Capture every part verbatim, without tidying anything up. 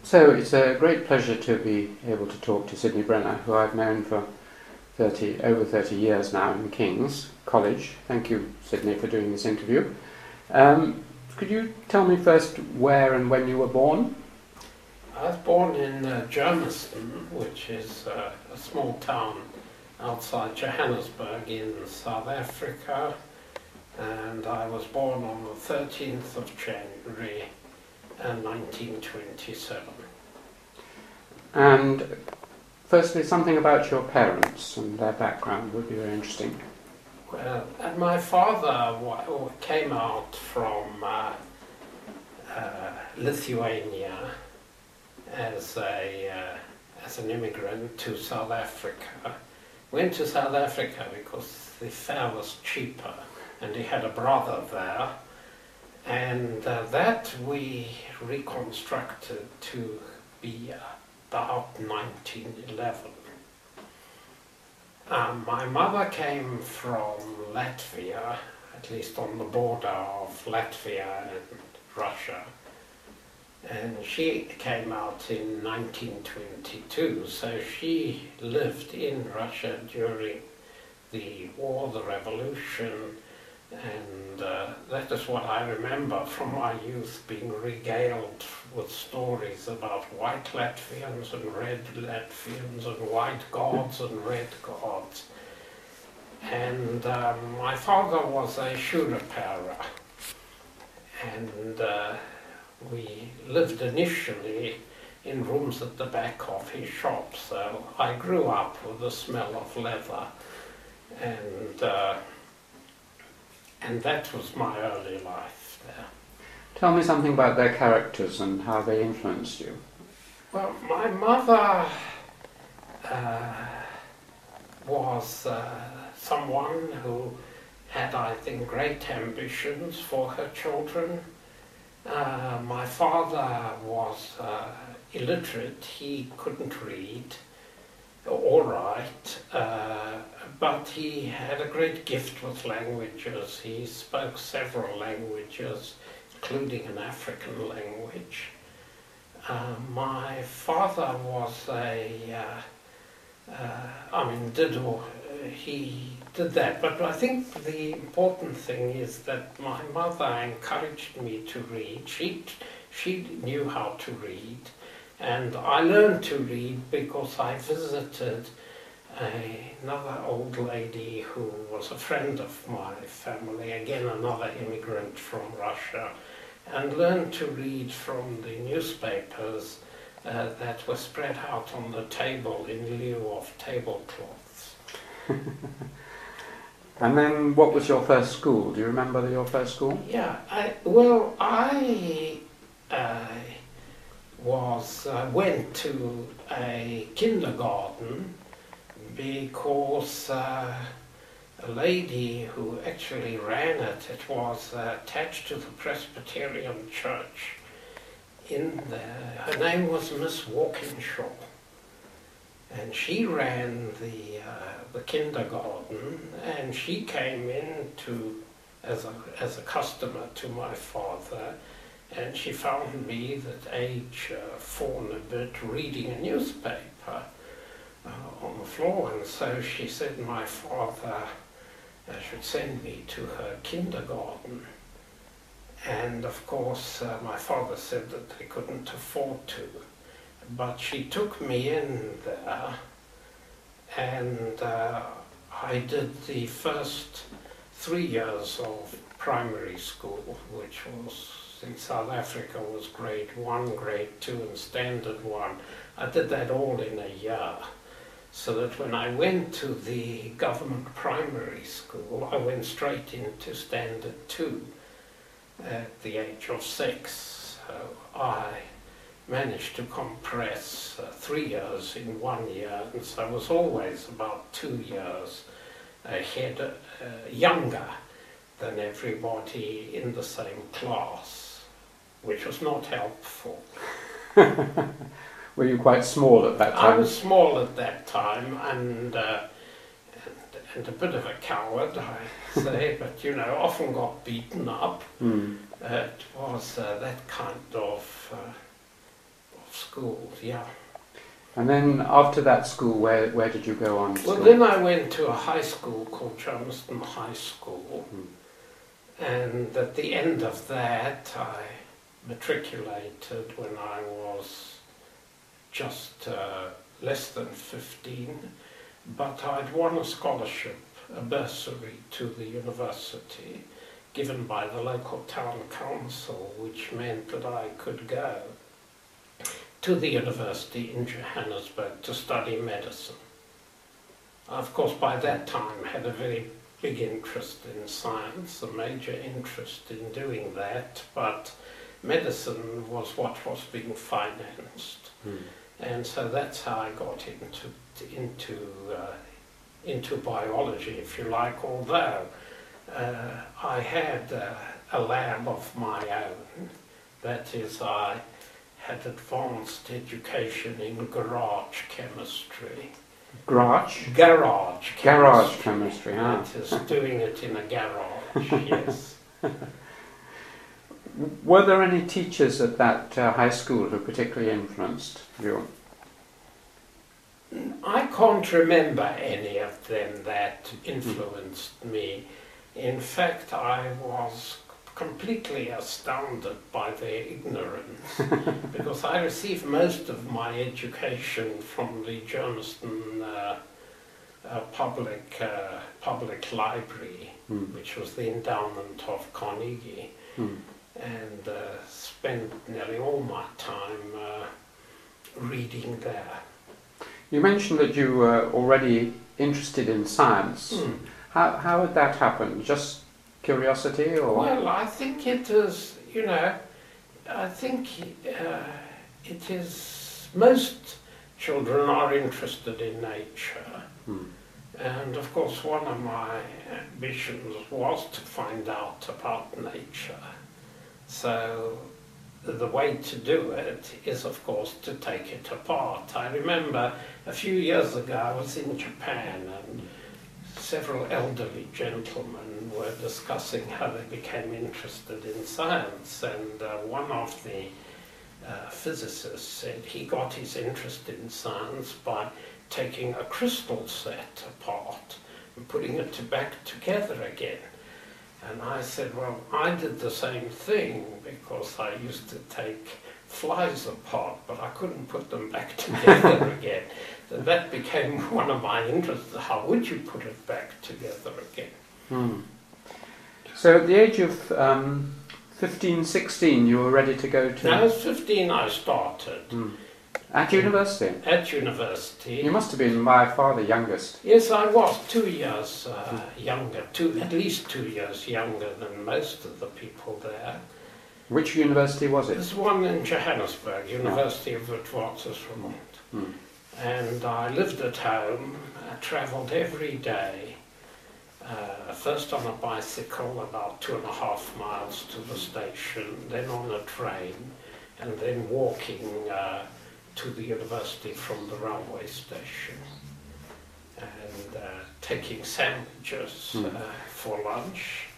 So it's a great pleasure to be able to talk to Sydney Brenner, who I've known for thirty, over thirty years now in King's College. Thank you, Sydney, for doing this interview. Um, could you tell me first where and when you were born? I was born in uh, Germiston, which is uh, a small town outside Johannesburg in South Africa, and I was born on the thirteenth of January uh, nineteen twenty-seven. And firstly, something about your parents and their background would be very interesting. Well, and my father wa- came out from uh, uh, Lithuania as a uh, as an immigrant to South Africa. Went to South Africa because the fare was cheaper, and he had a brother there, and uh, that we reconstructed to be about nineteen eleven. Um, my mother came from Latvia, at least on the border of Latvia and Russia, and she came out in nineteen twenty-two, so she lived in Russia during the war, the revolution, and uh, that is what I remember from my youth, being regaled with stories about white Latvians and red Latvians and white gods and red gods. And um, my father was a shoe repairer, and uh, we lived initially in rooms at the back of his shop, so I grew up with the smell of leather, and uh, and that was my early life there. Tell me something about their characters and how they influenced you. Well, my mother uh, was uh, someone who had, I think, great ambitions for her children. Uh, my father was uh, illiterate. He couldn't read or write, uh, but he had a great gift with languages. He spoke several languages, including an African language. Uh, my father was a, uh, uh, I mean, did all, uh, he did that, but I think the important thing is that my mother encouraged me to read. She, she knew how to read, and I learned to read because I visited a, another old lady who was a friend of my family, again another immigrant from Russia, and learned to read from the newspapers uh, that were spread out on the table in lieu of tablecloths. And then what was your first school? Do you remember your first school? Yeah, I, well, I uh, was uh, went to a kindergarten because uh, a lady who actually ran it, it was uh, attached to the Presbyterian Church in there. Her name was Miss Walkinshaw, and she ran the uh, the kindergarten, and she came in to as a as a customer to my father, and she found me at age uh, four and a bit reading a newspaper uh, on the floor, and so she said my father uh, should send me to her kindergarten. And of course uh, my father said that they couldn't afford to, but she took me in there, and uh, I did the first three years of primary school, which was in South Africa was grade one, grade two, and standard one. I did that all in a year, so that when I went to the government primary school, I went straight into standard two at the age of six. So I managed to compress uh, three years in one year, and so I was always about two years ahead, uh, younger than everybody in the same class, which was not helpful. Were you quite small at that time? I was small at that time, and, uh, and, and a bit of a coward, I say, but you know, often got beaten up. Mm. Uh, it was uh, that kind of, uh, of schools, yeah. And then after that school, where, where did you go on to Well, school? then I went to a high school called Germiston High School. Mm. And at the end of that, I matriculated when I was just uh, less than fifteen. But I'd won a scholarship, a bursary to the university, given by the local town council, which meant that I could go to the university in Johannesburg to study medicine. Of course, by that time, had a very big interest in science, a major interest in doing that, but medicine was what was being financed. Mm. And so that's how I got into into uh, into biology, if you like, although uh, I had uh, a lab of my own. That is, I had advanced education in garage chemistry. Garage? Garage chemistry. Garage chemistry, ah. That is, doing it in a garage, yes. Were there any teachers at that uh, high school who particularly influenced you? I can't remember any of them that influenced me. In fact, I was completely astounded by their ignorance because I received most of my education from the Germiston uh, uh, public, uh, public library, Mm. which was the endowment of Carnegie, Mm. and uh, spent nearly all my time uh, reading there. You mentioned that you were already interested in science. Mm. How, how would that happen? Just curiosity, or? Well, I think it is, you know, I think uh, it is, most children are interested in nature. Hmm. And of course, one of my ambitions was to find out about nature. So the way to do it is, of course, to take it apart. I remember a few years ago I was in Japan and several elderly gentlemen were discussing how they became interested in science, and uh, one of the uh, physicists said he got his interest in science by taking a crystal set apart and putting it back together again. And I said, well, I did the same thing because I used to take flies apart, but I couldn't put them back together again. So that became one of my interests. How would you put it back together again? Hmm. So at the age of um, fifteen, sixteen, you were ready to go to... When I was fifteen, I started. Hmm. At university? At university. You must have been by far the youngest. Yes, I was two years uh, younger, two, at least two years younger than most of the people there. Which university was it? There's one in Johannesburg, University of Witwatersrand. Hmm. And I lived at home, I travelled every day, uh, first on a bicycle about two and a half miles to the station, then on a train, and then walking uh, to the university from the railway station, and uh, taking sandwiches Mm. uh, for lunch.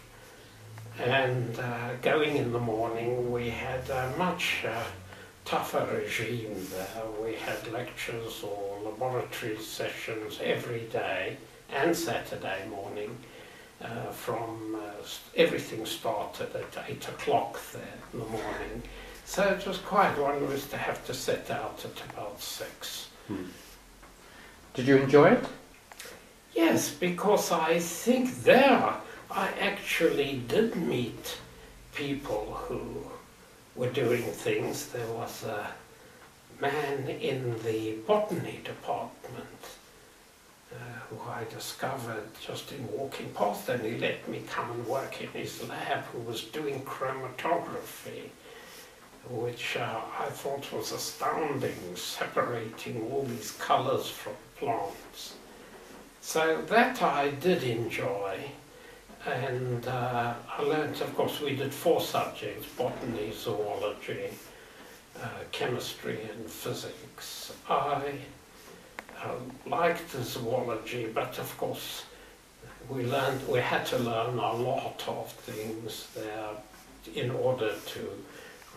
And uh, going in the morning, we had a much uh, tougher regime there. We had lectures or laboratory sessions every day and Saturday morning. Uh, from uh, everything started at eight o'clock there in the morning. So it was quite wondrous to have to set out at about six. Hmm. Did you enjoy it? Yes, because I think there I actually did meet people who were doing things. There was a man in the botany department uh, who I discovered just in walking past, and he let me come and work in his lab, who was doing chromatography, which uh, I thought was astounding, separating all these colours from plants. So that I did enjoy, and uh, I learnt, of course, we did four subjects: botany, zoology, uh, chemistry and physics. I uh, liked the zoology, but of course we learned, we had to learn a lot of things there in order to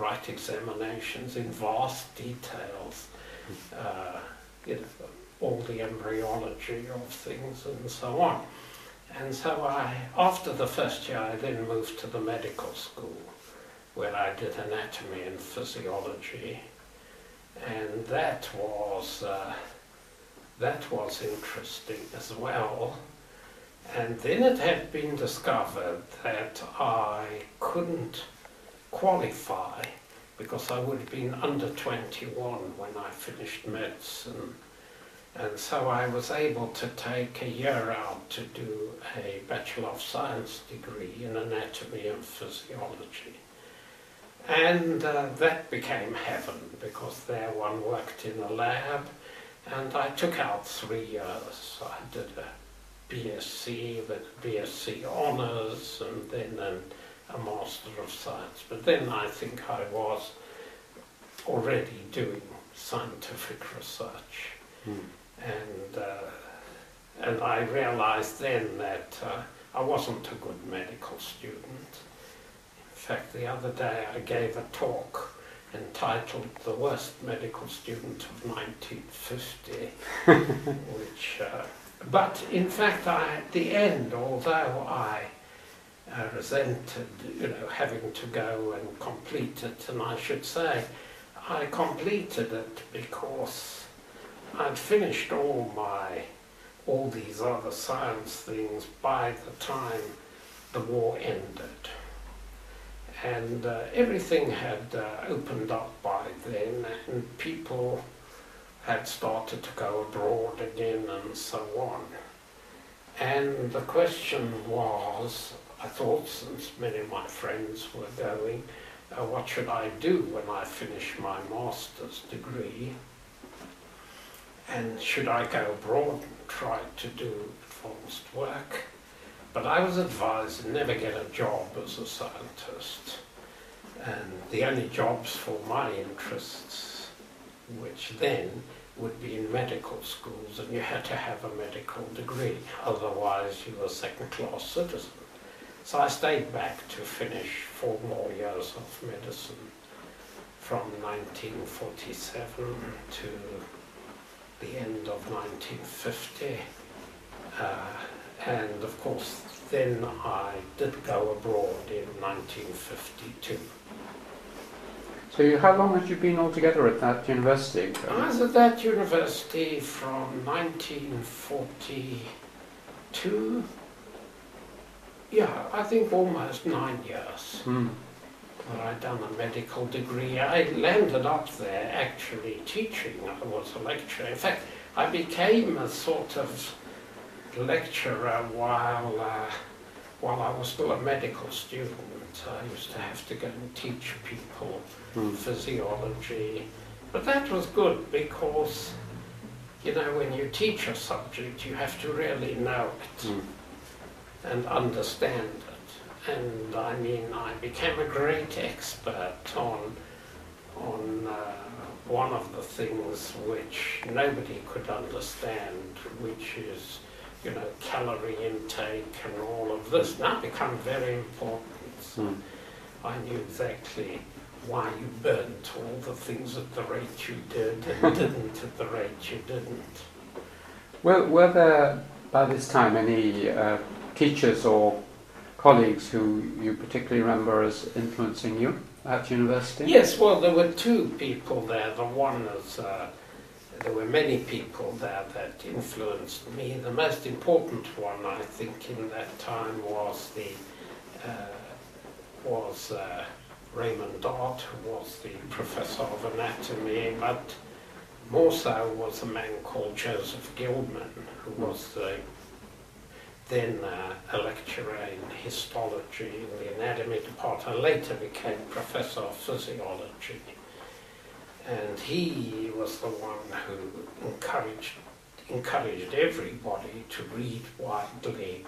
write examinations in vast details, uh, you know, all the embryology of things and so on. And so I, after the first year, I then moved to the medical school, where I did anatomy and physiology, and that was uh, that was interesting as well. And then it had been discovered that I couldn't qualify because I would have been under twenty-one when I finished medicine. And so I was able to take a year out to do a Bachelor of Science degree in anatomy and physiology. And uh, that became heaven, because there one worked in a lab, and I took out three years. I did a B S c, then a B S c honours, and then an, a Master of Science. But then I think I was already doing scientific research. Mm. And, uh, and I realized then that uh, I wasn't a good medical student. In fact, the other day I gave a talk entitled The Worst Medical Student of nineteen fifty, which, uh, but in fact I, at the end, although I uh, resented, you know, having to go and complete it, and I should say I completed it because I'd finished all my, all these other science things by the time the war ended. And uh, everything had uh, opened up by then, and people had started to go abroad again and so on. And the question was, I thought, since many of my friends were going, uh, what should I do when I finish my master's degree? And should I go abroad and try to do advanced work? But I was advised to never get a job as a scientist. And the only jobs for my interests, which then would be in medical schools, and you had to have a medical degree, otherwise you were a second-class citizen. So I stayed back to finish four more years of medicine from nineteen forty-seven to the end of nineteen fifty, uh, and of course then I did go abroad in nineteen fifty-two. So you, how long had you been altogether at that university? I was at that university from nineteen forty-two, yeah, I think almost nine years. Hmm. Where I'd done a medical degree. I landed up there actually teaching. I was a lecturer. In fact, I became a sort of lecturer while uh, while I was still a medical student. I used to have to go and teach people mm. physiology. But that was good because, you know, when you teach a subject, you have to really know it mm. and understand it. And I mean, I became a great expert on, on uh, one of the things which nobody could understand, which is, you know, calorie intake and all of this. Now become very important. So mm. I knew exactly why you burnt all the things at the rate you did and didn't at the rate you didn't. Well, were there by this time any uh, teachers or colleagues who you particularly remember as influencing you at university? Yes, well, there were two people there. The one is, uh, there were many people there that influenced me. The most important one, I think, in that time was the uh, was uh, Raymond Dart, who was the professor of anatomy, but more so was a man called Joseph Gilman, who was the then uh, a lecturer in histology in the anatomy department, later became professor of physiology. And he was the one who encouraged, encouraged everybody to read widely,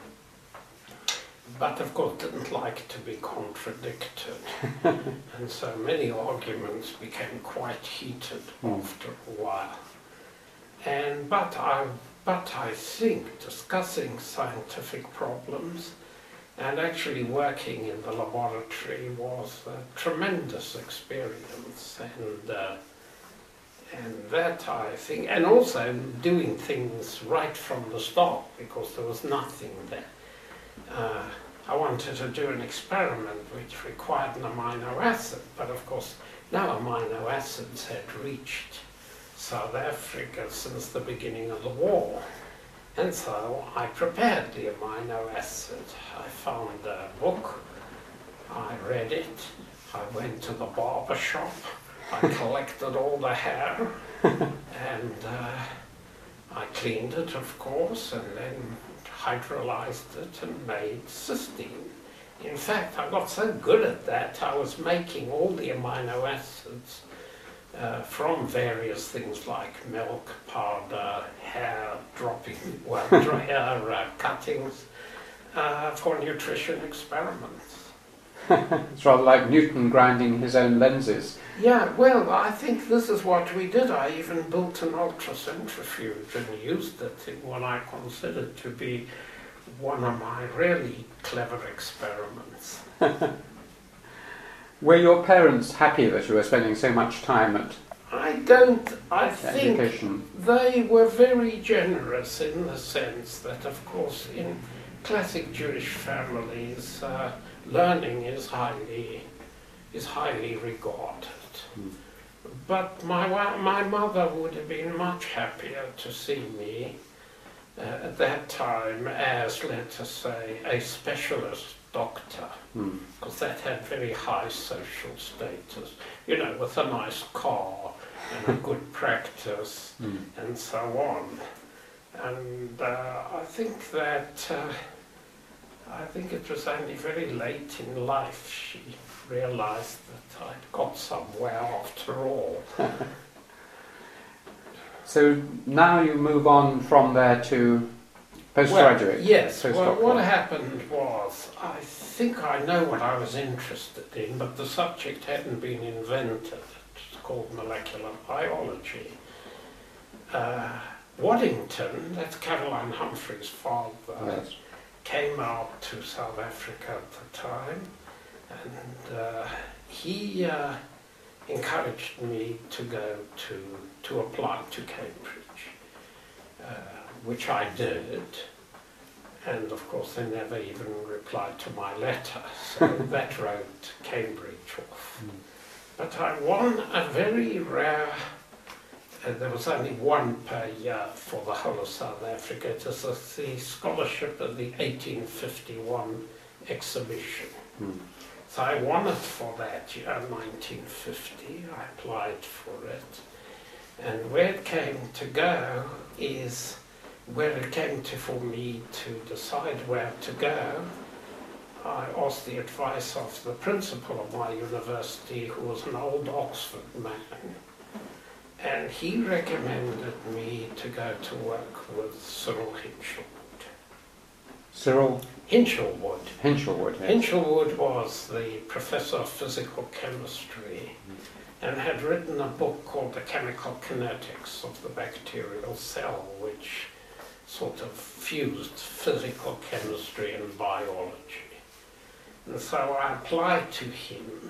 but of course didn't like to be contradicted. And so many arguments became quite heated mm. after a while. And, but I But I think discussing scientific problems And actually working in the laboratory was a tremendous experience, and uh, and that I think, and also doing things right from the start, because there was nothing there. Uh, I wanted to do an experiment which required an amino acid, but of course no amino acids had reached South Africa since the beginning of the war. And so I prepared the amino acid. I found a book, I read it, I went to the barber shop, I collected all the hair, and uh, I cleaned it, of course, and then hydrolyzed it and made cysteine. In fact, I got so good at that, I was making all the amino acids uh, from various things like milk, powder, hair dropping, well, hair uh, cuttings uh, for nutrition experiments. It's rather like Newton grinding his own lenses. Yeah, well, I think this is what we did. I even built an ultracentrifuge and used it in what I considered to be one of my really clever experiments. Were your parents happy that you were spending so much time at I don't, I think education? They were very generous in the sense that, of course, in classic Jewish families, uh, learning is highly, is highly regarded. Mm. But my, my mother would have been much happier to see me uh, at that time as, let us say, a specialist doctor, because mm. that had very high social status, you know, with a nice car and a good practice mm. and so on. And uh, I think that uh, I think it was only very late in life she realized that I'd got somewhere after all. So now you move on from there to postgraduate? Well, yes. Well, what happened was, I think I know what I was interested in, but the subject hadn't been invented. It's called molecular biology. Uh, Waddington, that's Caroline Humphrey's father, yes, came out to South Africa at the time, and uh, he uh, encouraged me to go to, to apply to Cambridge, uh, which I did, and of course they never even replied to my letter, so that wrote Cambridge off. Mm. But I won a very rare, uh, there was only one per year for the whole of South Africa. It was the scholarship of the eighteen fifty-one exhibition. Mm. So I won it for that year, nineteen fifty. I applied for it. And where it came to go is, where it came to for me to decide where to go, I asked the advice of the principal of my university, who was an old Oxford man. And he recommended me to go to work with Cyril Hinshelwood. Cyril? Hinshelwood. Hinshelwood, yes. Hinshelwood was the professor of physical chemistry mm. and had written a book called The Chemical Kinetics of the Bacterial Cell, which sort of fused physical chemistry and biology. And so I applied to him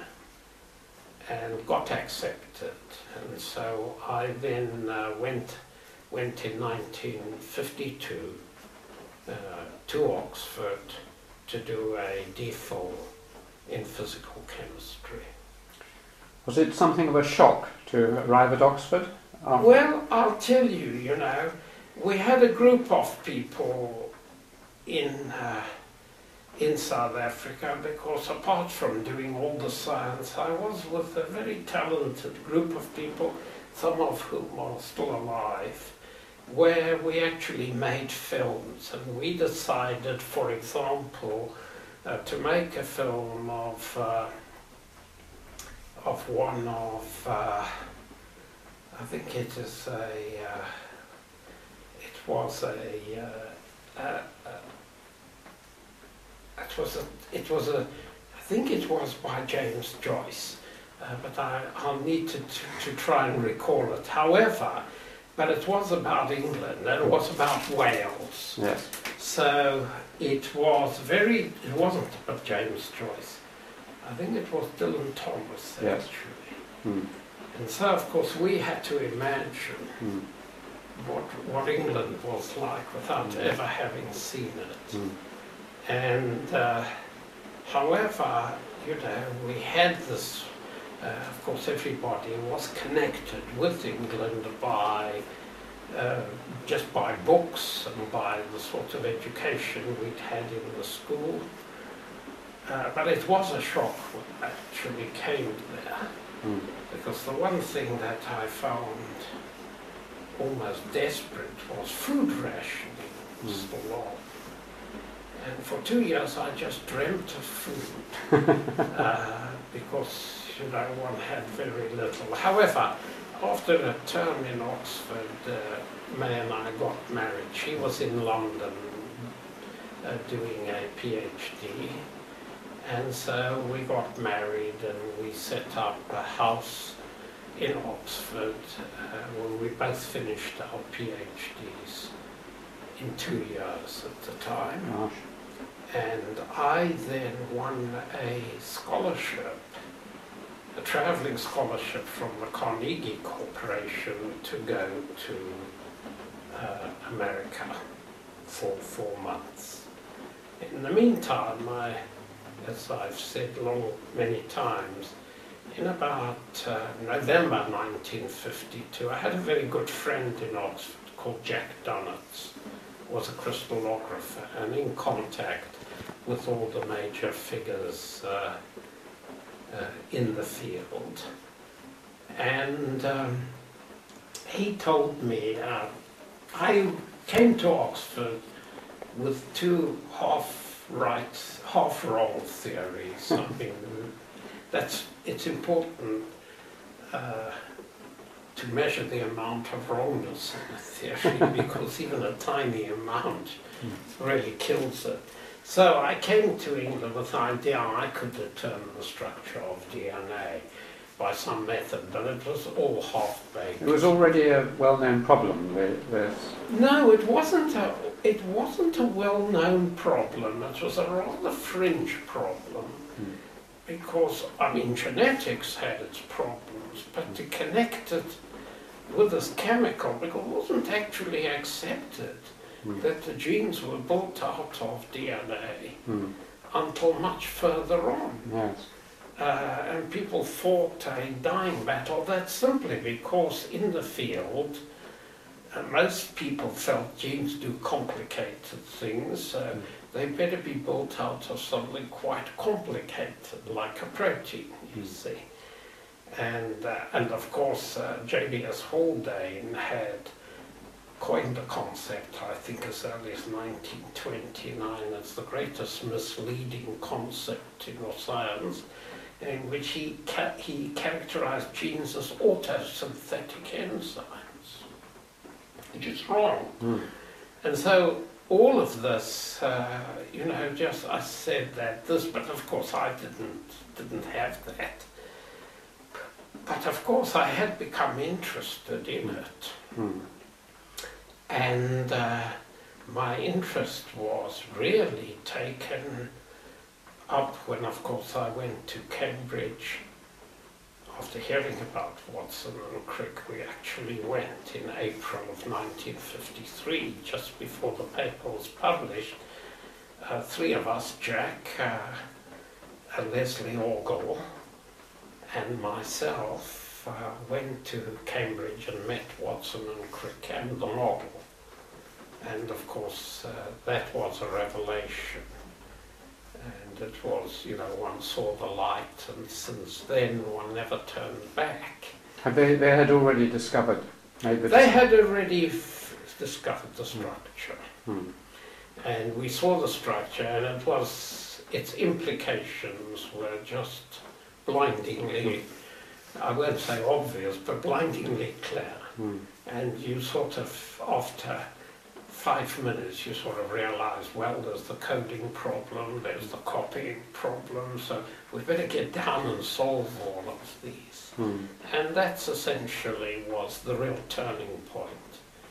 and got accepted. And so I then uh, went, went in nineteen fifty-two uh, to Oxford to do a D Phil in physical chemistry. Was it something of a shock to arrive at Oxford? Oh. Well, I'll tell you, you know, we had a group of people in uh, in South Africa, because apart from doing all the science, I was with a very talented group of people, some of whom are still alive, where we actually made films. And we decided, for example, uh, to make a film of uh, of one of, uh, I think it is a, uh, it was a, uh, uh, uh, it was a, it was a, I think it was by James Joyce, uh, but I, I'll need to, to, to try and recall it. However, but it was about England, and it was about Wales. Yes. So it was very, it wasn't but James Joyce. I think it was Dylan Thomas, Yes. actually. Mm. And so, of course, we had to imagine Mm. what, what England was like without Mm. ever having seen it. Mm. And uh, however, you know, we had this, uh, of course, everybody was connected with England by uh, just by books and by the sort of education we'd had in the school. Uh, but it was a shock when I actually came there, Mm. because the one thing that I found almost desperate was food rationing was Mm. the law. And for two years I just dreamt of food, uh, because, you know, one had very little. However, after a term in Oxford, uh, May and I got married. She was in London uh, doing a PhD, and so we got married and we set up a house in Oxford uh, where we both finished our PhDs in two years at the time. Gosh. And I then won a scholarship, a traveling scholarship from the Carnegie Corporation to go to uh, America for four months. In the meantime, I, as I've said long many times, in about uh, November nineteen fifty-two, I had a very good friend in Oxford called Jack Donitz, was a crystallographer and in contact with all the major figures uh, uh, in the field. And um, he told me, uh, I came to Oxford with two half-right, half-wrong theories. I mean, that's, it's important uh, to measure the amount of wrongness in a theory, because even a tiny amount really kills it. So I came to England with the idea I could determine the structure of D N A by some method, but it was all half-baked. It was already a well-known problem with, with No, it wasn't a, it wasn't a well-known problem. It was a rather fringe problem. Hmm. Because, I mean, genetics had its problems, but to connect it with this chemical, because it wasn't actually accepted Mm. that the genes were built out of D N A Mm. until much further on. Yes. Uh, and people fought a dying battle. That's simply because in the field, uh, most people felt genes do complicated things. Uh, Mm. They better be built out of something quite complicated, like a protein, you Mm. see. And, uh, and of course, uh, J B S Haldane had coined the concept, I think, as early as nineteen twenty-nine. It's the greatest misleading concept in our science, in which he, ca he characterized genes as autosynthetic enzymes, which is wrong. Mm. And so all of this, uh, you know, just I said that this, but of course I didn't didn't have that. But of course I had become interested in it, Mm. and uh, my interest was really taken up when, of course, I went to Cambridge. After hearing about Watson and Crick, we actually went in April of nineteen fifty-three, just before the paper was published. Uh, three of us, Jack, uh, uh, Leslie Orgel, and myself, uh, went to Cambridge and met Watson and Crick and the model. And of course, uh, that was a revelation. And it was, you know, one saw the light, and since then one never turned back. Have they, they had already discovered maybe They had already f discovered the structure. Mm. And we saw the structure, and it was, its implications were just blindingly, I won't say obvious, but blindingly clear. Mm. And you sort of, after five minutes, you sort of realize, well, there's the coding problem, there's the copying problem, so we better get down and solve all of these. Mm. And that's essentially was the real turning point.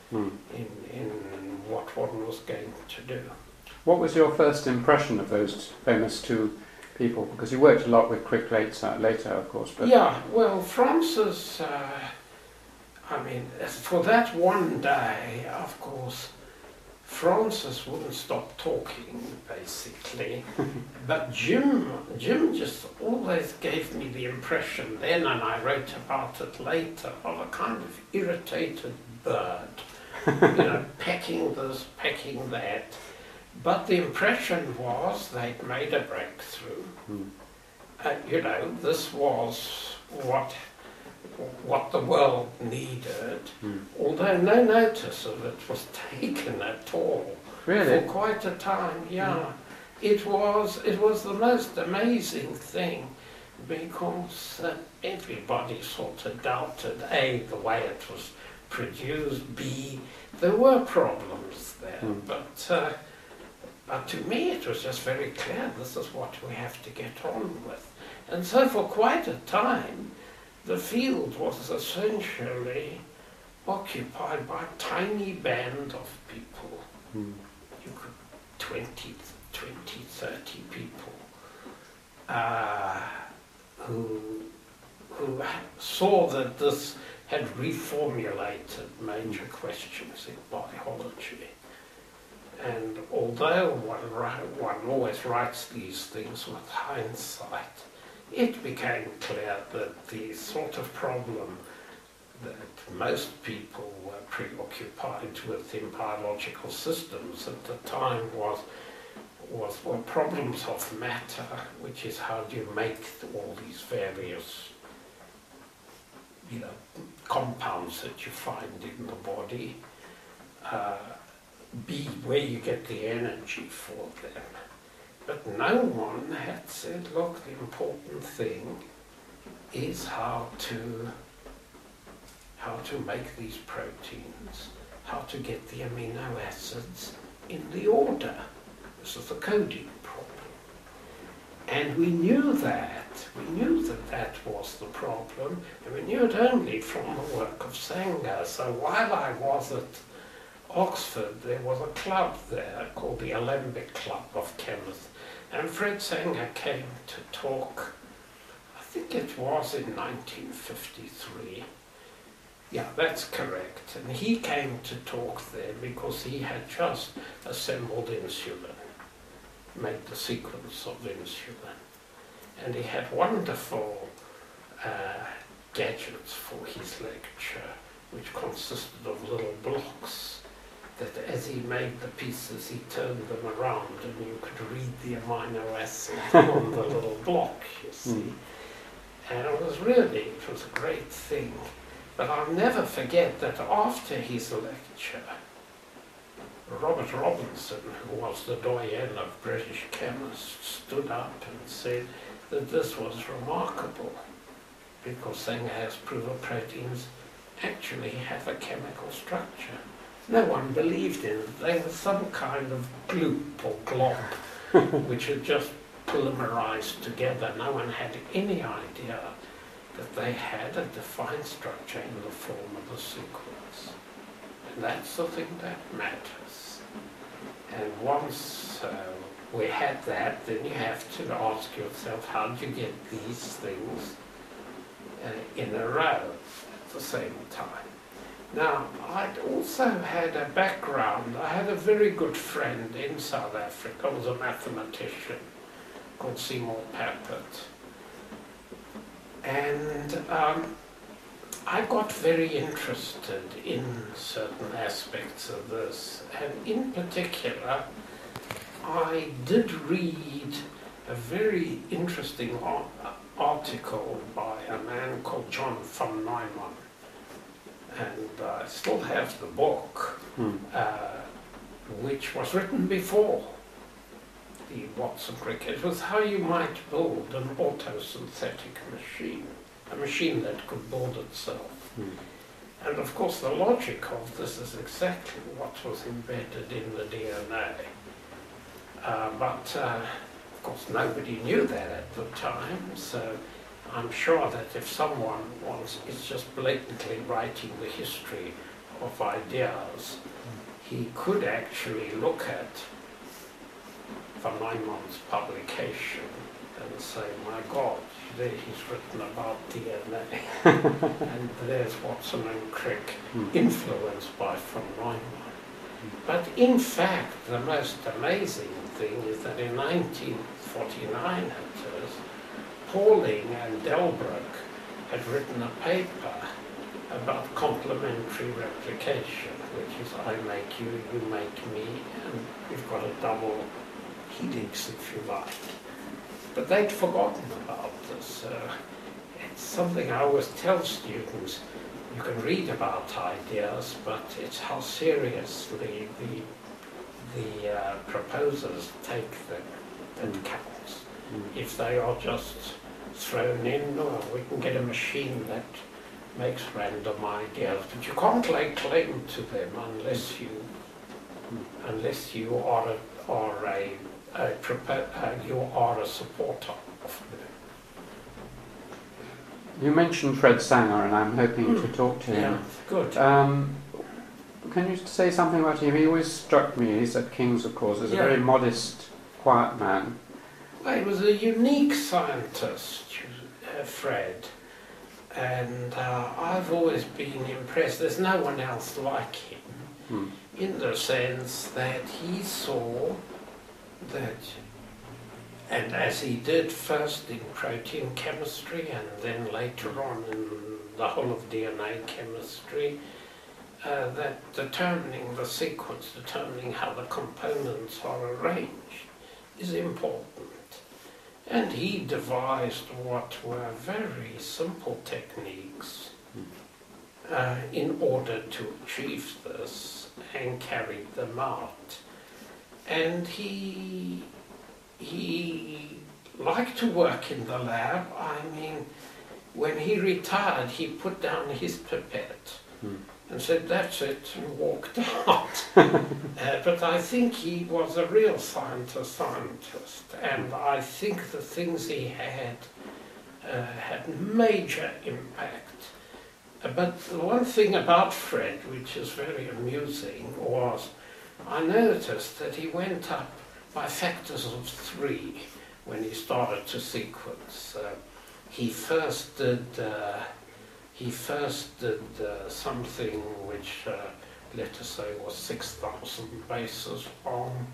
mm. in, in what one was going to do. What was your first impression of those famous two people? Because you worked a lot with Crick later, later of course. But yeah, well, Francis, uh, I mean, for that one day, of course, Francis wouldn't stop talking, basically. But Jim, Jim just always gave me the impression then, and I wrote about it later, of a kind of irritated bird. You know, pecking this, pecking that. But the impression was they'd made a breakthrough. Mm. Uh, you know, this was what what the world needed, mm. although no notice of it was taken at all. Really? For quite a time, yeah. Mm. It was it was the most amazing thing, because uh, everybody sort of doubted, A, the way it was produced, B, there were problems there, mm. but uh, but to me it was just very clear this is what we have to get on with. And so for quite a time the field was essentially occupied by a tiny band of people. Mm. You could twenty, thirty people uh, who, who saw that this had reformulated major questions in biology. And although one, one always writes these things with hindsight, it became clear that the sort of problem that most people were preoccupied with in biological systems at the time was, was were problems of matter, which is how do you make all these various, you know, compounds that you find in the body, uh, B, where you get the energy for them. But no one had said, look, the important thing is how to how to make these proteins, how to get the amino acids in the order. This is the coding problem. And we knew that, we knew that that was the problem, and we knew it only from the work of Sanger. So while I was at Oxford, there was a club there called the Alembic Club of Chemists, and Fred Sanger came to talk, I think it was in nineteen fifty-three. Yeah, that's correct. And he came to talk there because he had just assembled insulin, made the sequence of insulin. And he had wonderful uh, gadgets for his lecture, which consisted of little blocks that as he made the pieces, he turned them around and you could read the amino acid on the little block, you see. Mm. And it was really, it was a great thing. But I'll never forget that after his lecture, Robert Robinson, who was the doyen of British chemists, stood up and said that this was remarkable, because Sanger has proven proteins actually have a chemical structure. No one believed in it. They were some kind of gloop or glob which had just polymerized together. No one had any idea that they had a defined structure in the form of a sequence. And that's the thing that matters. And once uh, we had that, then you have to ask yourself, how do you get these things uh, in a row at the same time? Now, I'd also had a background. I had a very good friend in South Africa, who was a mathematician, called Seymour Papert. And um, I got very interested in certain aspects of this. And in particular, I did read a very interesting article by a man called John von Neumann. And uh, I still have the book, hmm. uh, which was written before the Watson-Crick. It was how you might build an autosynthetic machine, a machine that could build itself. Hmm. And of course the logic of this is exactly what was embedded in the D N A. Uh, but uh, of course nobody knew that at the time, so I'm sure that if someone was, is just blatantly writing the history of ideas, he could actually look at Van Neumann's publication and say, my God, there he's written about D N A, and there's Watson and Crick Mm. influenced by Van Neumann. But in fact, the most amazing thing is that in nineteen forty-nine, it is, Pauling and Delbruck had written a paper about complementary replication, which is I make you, you make me, and we've got a double helix, if you like. But they'd forgotten about this. Uh, it's something I always tell students. You can read about ideas, but it's how seriously the, the uh, proposers take them that Mm. counts. Mm. If they are just thrown in, or we can get a machine that makes random ideas, but you can't lay claim to them unless you, Mm. unless you are a, are a, a propo- uh, you are a supporter of them. You mentioned Fred Sanger, and I'm hoping to talk to Yeah, him. good. Um, can you say something about him? He always struck me, he's at King's of course, as a Yeah. very modest, quiet man. Well, he was a unique scientist, uh, Fred, and uh, I've always been impressed. There's no one else like him, Hmm. in the sense that he saw that, and as he did first in protein chemistry and then later on in the whole of D N A chemistry, uh, that determining the sequence, determining how the components are arranged, is important. And he devised what were very simple techniques uh, in order to achieve this, and carried them out. And he he liked to work in the lab. I mean, when he retired, he put down his pipette Hmm. and said, that's it, and walked out. uh, but I think he was a real scientist, scientist, and I think the things he had uh, had major impact. Uh, but the one thing about Fred, which is very amusing, was I noticed that he went up by factors of three when he started to sequence. Uh, he first did uh, he first did uh, something which, uh, let us say, was six thousand bases long.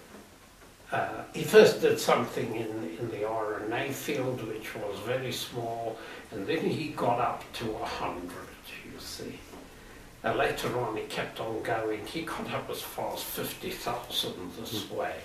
Uh, he first did something in, in the R N A field, which was very small, and then he got up to one hundred, you see. Uh, later on, he kept on going. He got up as far as fifty thousand this way.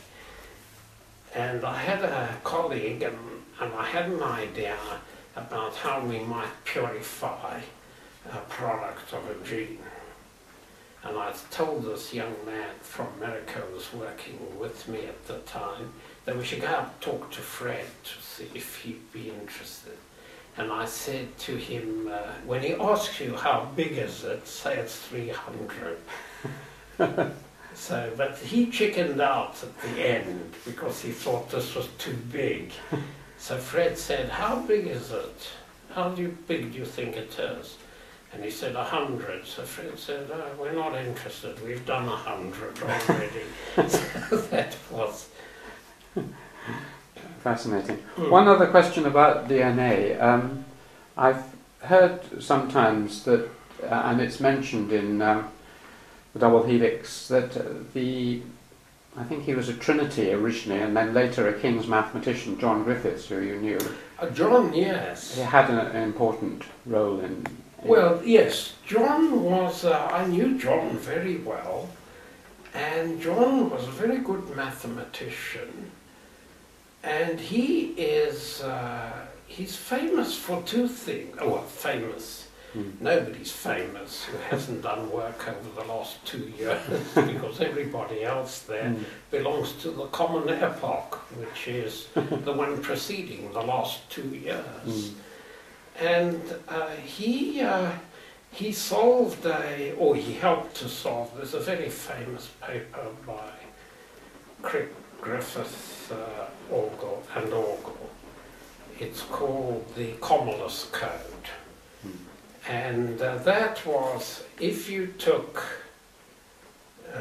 And I had a colleague, and, and I had an idea about how we might purify a product of a gene. And I told this young man from America who was working with me at the time that we should go out and talk to Fred to see if he'd be interested. And I said to him, uh, when he asks you how big is it, say it's three hundred. So, but he chickened out at the end because he thought this was too big. So Fred said, how big is it? How do you, big do you think it is? And he said, a hundred. So Fred said, oh, we're not interested. We've done a hundred already. So that was... Fascinating. Mm. One other question about D N A. Um, I've heard sometimes that, uh, and it's mentioned in um, the double helix, that uh, the, I think he was a Trinity originally, and then later a King's mathematician, John Griffiths, who you knew. Uh, John, yes. He had an, an important role in... in Well, yes, John was, uh, I knew John very well, and John was a very good mathematician, and he is, uh, he's famous for two things. Oh, well, famous. Hmm. Nobody's famous who hasn't done work over the last two years because everybody else there Hmm. belongs to the common epoch, which is the one preceding the last two years. Hmm. And uh, he uh, he solved a, or he helped to solve, there's a very famous paper by Crick, Griffith, uh, Ogle, and Ogle. It's called the Comolus Code. Hmm. And uh, that was, if you took uh,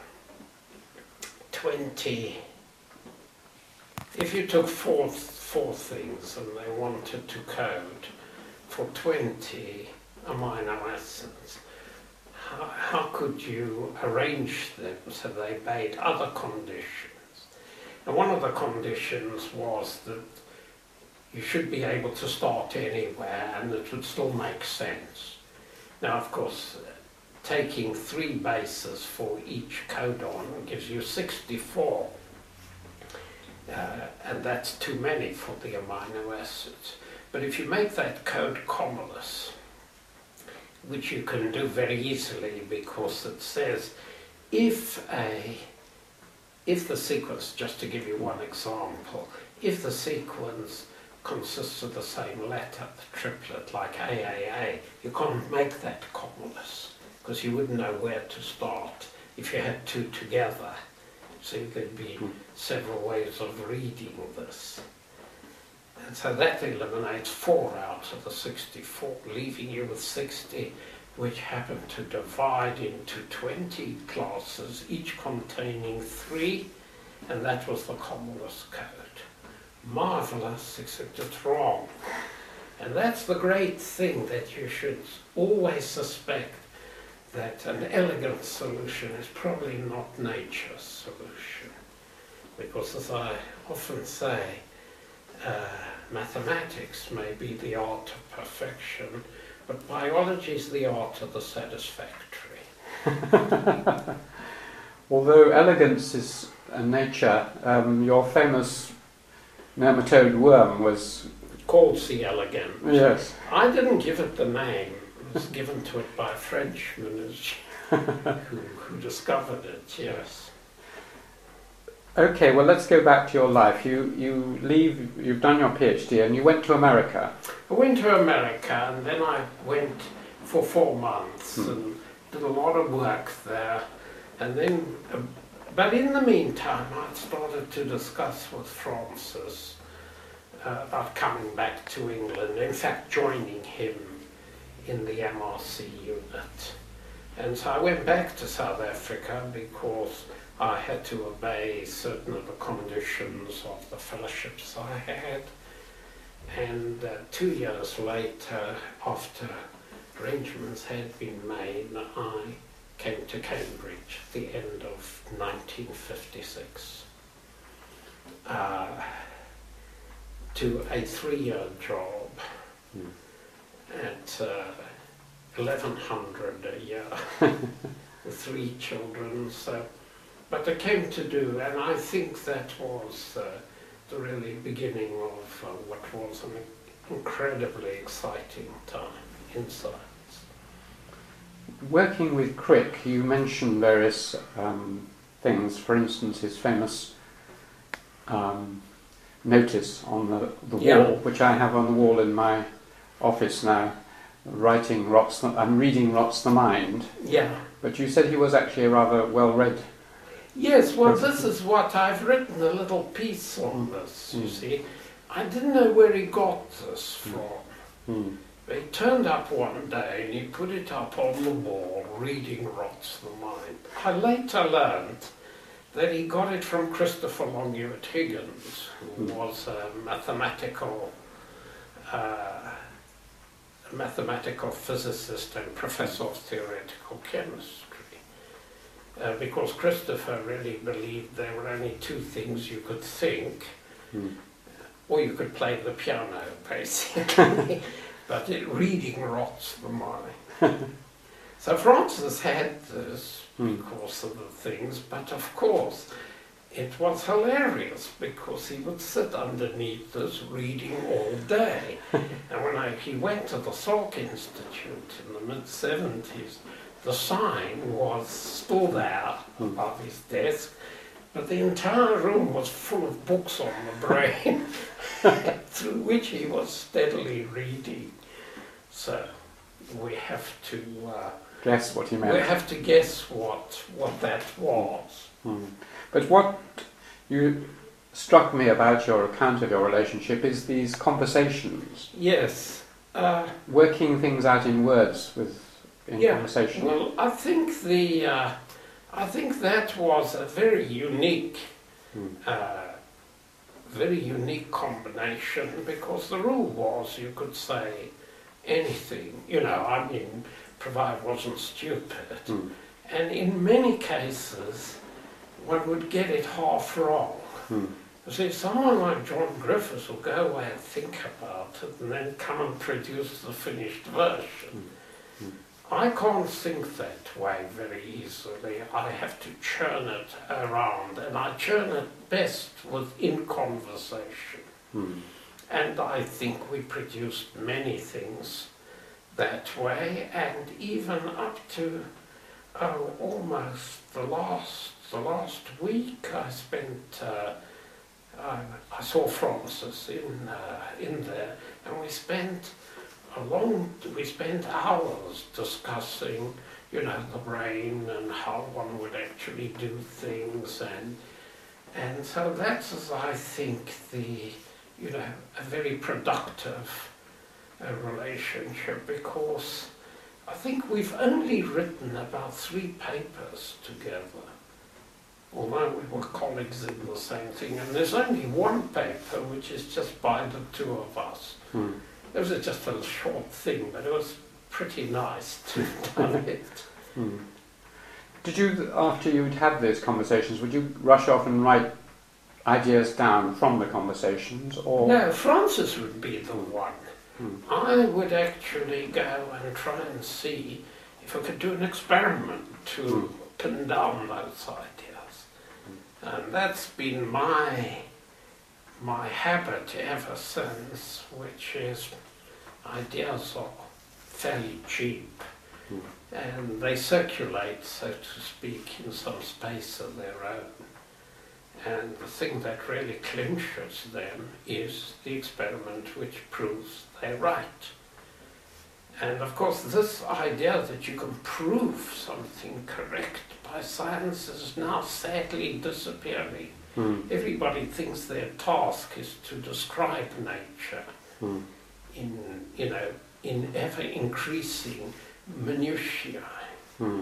twenty, if you took four, four things and they wanted to code for twenty amino acids, how, how could you arrange them so they made other conditions? And one of the conditions was that you should be able to start anywhere and it would still make sense. Now, of course, taking three bases for each codon gives you sixty-four, uh, and that's too many for the amino acids. But if you make that code cumulus, which you can do very easily because it says if a if the sequence, just to give you one example, if the sequence consists of the same letter, the triplet, like A A A, you can't make that cumulus because you wouldn't know where to start if you had two together. So there'd be several ways of reading this. And so that eliminates four out of the sixty-four, leaving you with sixty, which happen to divide into twenty classes, each containing three, and that was the cumulus code. Marvelous, except it's wrong. And that's the great thing, that you should always suspect that an elegant solution is probably not nature's solution. Because as I often say, uh, mathematics may be the art of perfection, but biology is the art of the satisfactory. Although elegance is a nature, um, your famous nematode worm was called C. elegans. Yes. I didn't give it the name. It was given to it by a Frenchman who, who discovered it, yes. Okay, well, let's go back to your life. You, you leave, you've done your PhD and you went to America. I went to America and then I went for four months hmm. and did a lot of work there. And then, uh, but in the meantime, I started to discuss with Francis uh, about coming back to England, in fact, joining him in the M R C unit. And so I went back to South Africa because I had to obey certain of the conditions of the fellowships I had. And uh, two years later, after arrangements had been made, I came to Cambridge at the end of nineteen fifty-six uh, to a three-year job mm. at uh, eleven hundred a year with three children. So, but I came to do, and I think that was uh, the really beginning of uh, what was an incredibly exciting time in science. Working with Crick, you mentioned various um, things, for instance his famous um, notice on the, the yeah. wall, which I have on the wall in my office now, writing rots the, I'm reading rots the mind. Yeah. But you said he was actually a rather well-read. Yes, well this is what I've written, a little piece on this, you mm. see. I didn't know where he got this from. Mm. He turned up one day and he put it up on the wall, reading rots the mind. I later learned that he got it from Christopher Longevitt-Higgins, who was a mathematical, uh, a mathematical physicist and professor of theoretical chemistry. Uh, because Christopher really believed there were only two things you could think, mm. or you could play the piano, basically. But it reading rots the mind. So Francis had this because of the things, but of course it was hilarious because he would sit underneath this reading all day. And when I, he went to the Salk Institute in the mid seventies, the sign was still there above his desk, but the entire room was full of books on the brain, through which he was steadily reading. So we have to uh, guess what he meant. We have to guess what what that was. Mm. But what you struck me about your account of your relationship is these conversations. Yes, Uh, working things out in words with in yeah, conversation. well, I think the uh, I think that was a very unique, Hmm. uh, very unique combination, because the rule was you could say anything, you know, I mean, provided it wasn't stupid. Hmm. And in many cases, one would get it half wrong. Hmm. You see, someone like John Griffiths will go away and think about it and then come and produce the finished version. Mm. I can't think that way very easily. I have to churn it around, and I churn it best within conversation. Hmm. And I think we produced many things that way, and even up to oh, almost the last the last week I spent. Uh, I, I saw Francis in uh, in there, and we spent a long we spent hours discussing, you know, the brain and how one would actually do things, and and so that's, as I think, the you know a very productive uh, relationship, because I think we've only written about three papers together. Although we were colleagues in the same thing, and there's only one paper which is just by the two of us. Hmm. It was just a short thing, but it was pretty nice to have done it. Hmm. Did you, after you'd had those conversations, would you rush off and write ideas down from the conversations, or? No, Francis would be the one. Hmm. I would actually go and try and see if I could do an experiment to Hmm. pin down those ideas. And that's been my my habit ever since, which is ideas are fairly cheap, Hmm. and they circulate, so to speak, in some space of their own. And the thing that really clinches them is the experiment which proves they're right. And of course, this idea that you can prove something correct by science is now sadly disappearing. Hmm. Everybody thinks their task is to describe nature Hmm. in, you know, in ever increasing minutiae. Hmm.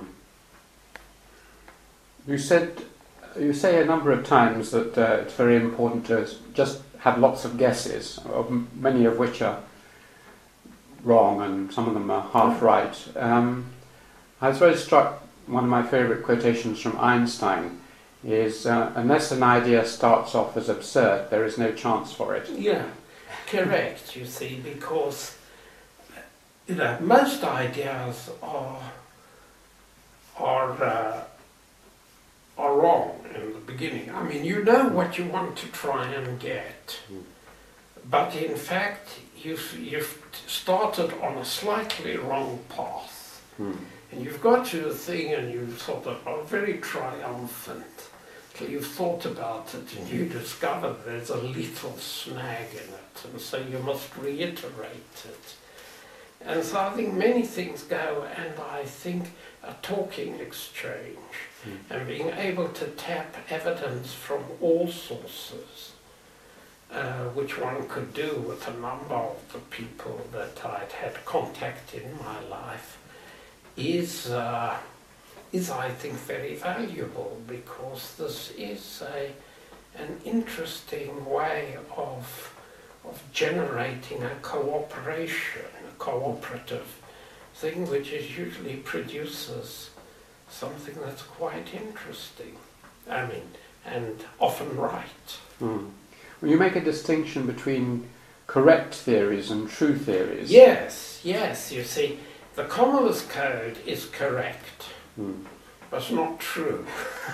You said, you say a number of times that uh, it's very important to just have lots of guesses, of m- many of which are wrong and some of them are half right. Um, I was very struck, one of my favourite quotations from Einstein is, uh, unless an idea starts off as absurd, there is no chance for it. Yeah, correct, you see, because, you know, most ideas are, are, uh, are wrong in the beginning. I mean, you know what you want to try and get, Mm. but in fact, you've, you've started on a slightly wrong path. Hmm. And you've got to a thing and you sort of are very triumphant till you've thought about it and you discover there's a little snag in it, and so you must reiterate it. And so I think many things go, and I think a talking exchange Mm. and being able to tap evidence from all sources, uh, which one could do with a number of the people that I'd had contact in my life, is, uh, is I think very valuable, because this is a, an interesting way of, of generating a cooperation, a cooperative thing, which is usually produces something that's quite interesting. I mean, and often right. Hmm. Well, you make a distinction between correct theories and true theories. Yes, yes, you see, the Commonwealth Code is correct, Hmm. but it's not true.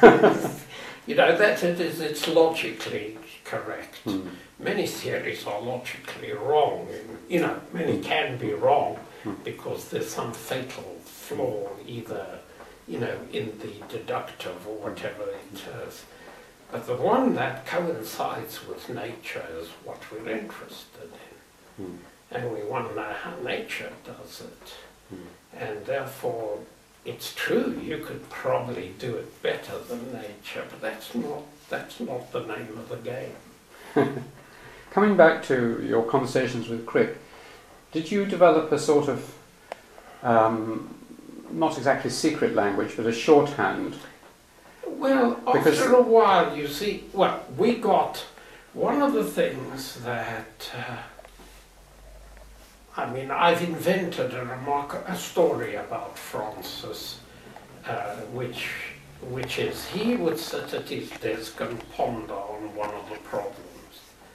You know, that it is, it's logically correct. Hmm. Many theories are logically wrong. You know, many can be wrong Hmm. because there's some fatal flaw, either, you know, in the deductive or whatever it is. But the one that coincides with nature is what we're interested in. Hmm. And we want to know how nature does it. Hmm. And therefore, it's true, you could probably do it better than nature, but that's not, that's not the name of the game. Coming back to your conversations with Crick, did you develop a sort of, um, not exactly secret language, but a shorthand? Well, Because after a while, you see, well, we got one of the things that, uh, I mean, I've invented a remark, a story about Francis, uh, which, which is he would sit at his desk and ponder on one of the problems,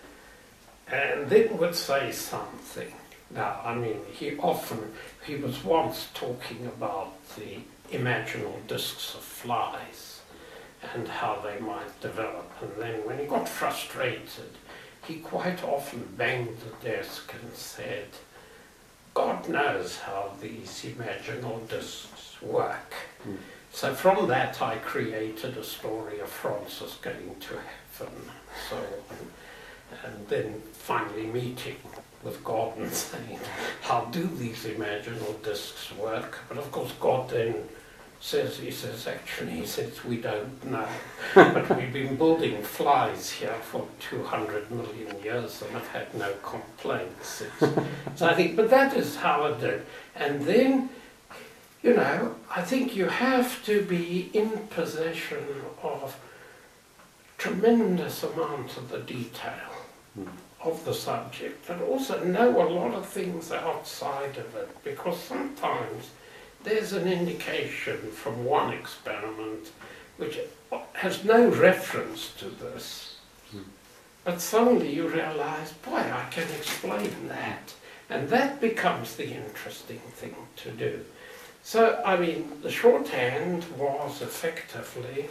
and then would say something. Now, I mean, he often, he was once talking about the imaginal discs of flies and how they might develop, and then when he got frustrated, he quite often banged the desk and said, God knows how these imaginal discs work. Mm. So from that I created a story of Francis going to heaven, so on, and then finally meeting with God and saying, how do these imaginal discs work? But of course God then says, he says, actually, he says, we don't know. But we've been building flies here for two hundred million years and have had no complaints. So I think, but that is how I do. And then, you know, I think you have to be in possession of tremendous amount of the detail mm. of the subject, and also know a lot of things outside of it, because sometimes there's an indication from one experiment which has no reference to this, mm. but suddenly you realize, boy, I can explain that, and that becomes the interesting thing to do. So, I mean, the shorthand was effectively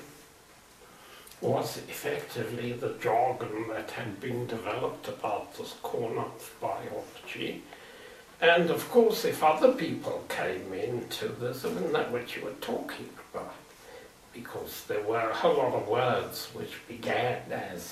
was effectively the jargon that had been developed about this corner of biology. And of course, if other people came into this, I didn't know what you were talking about, because there were a whole lot of words which began as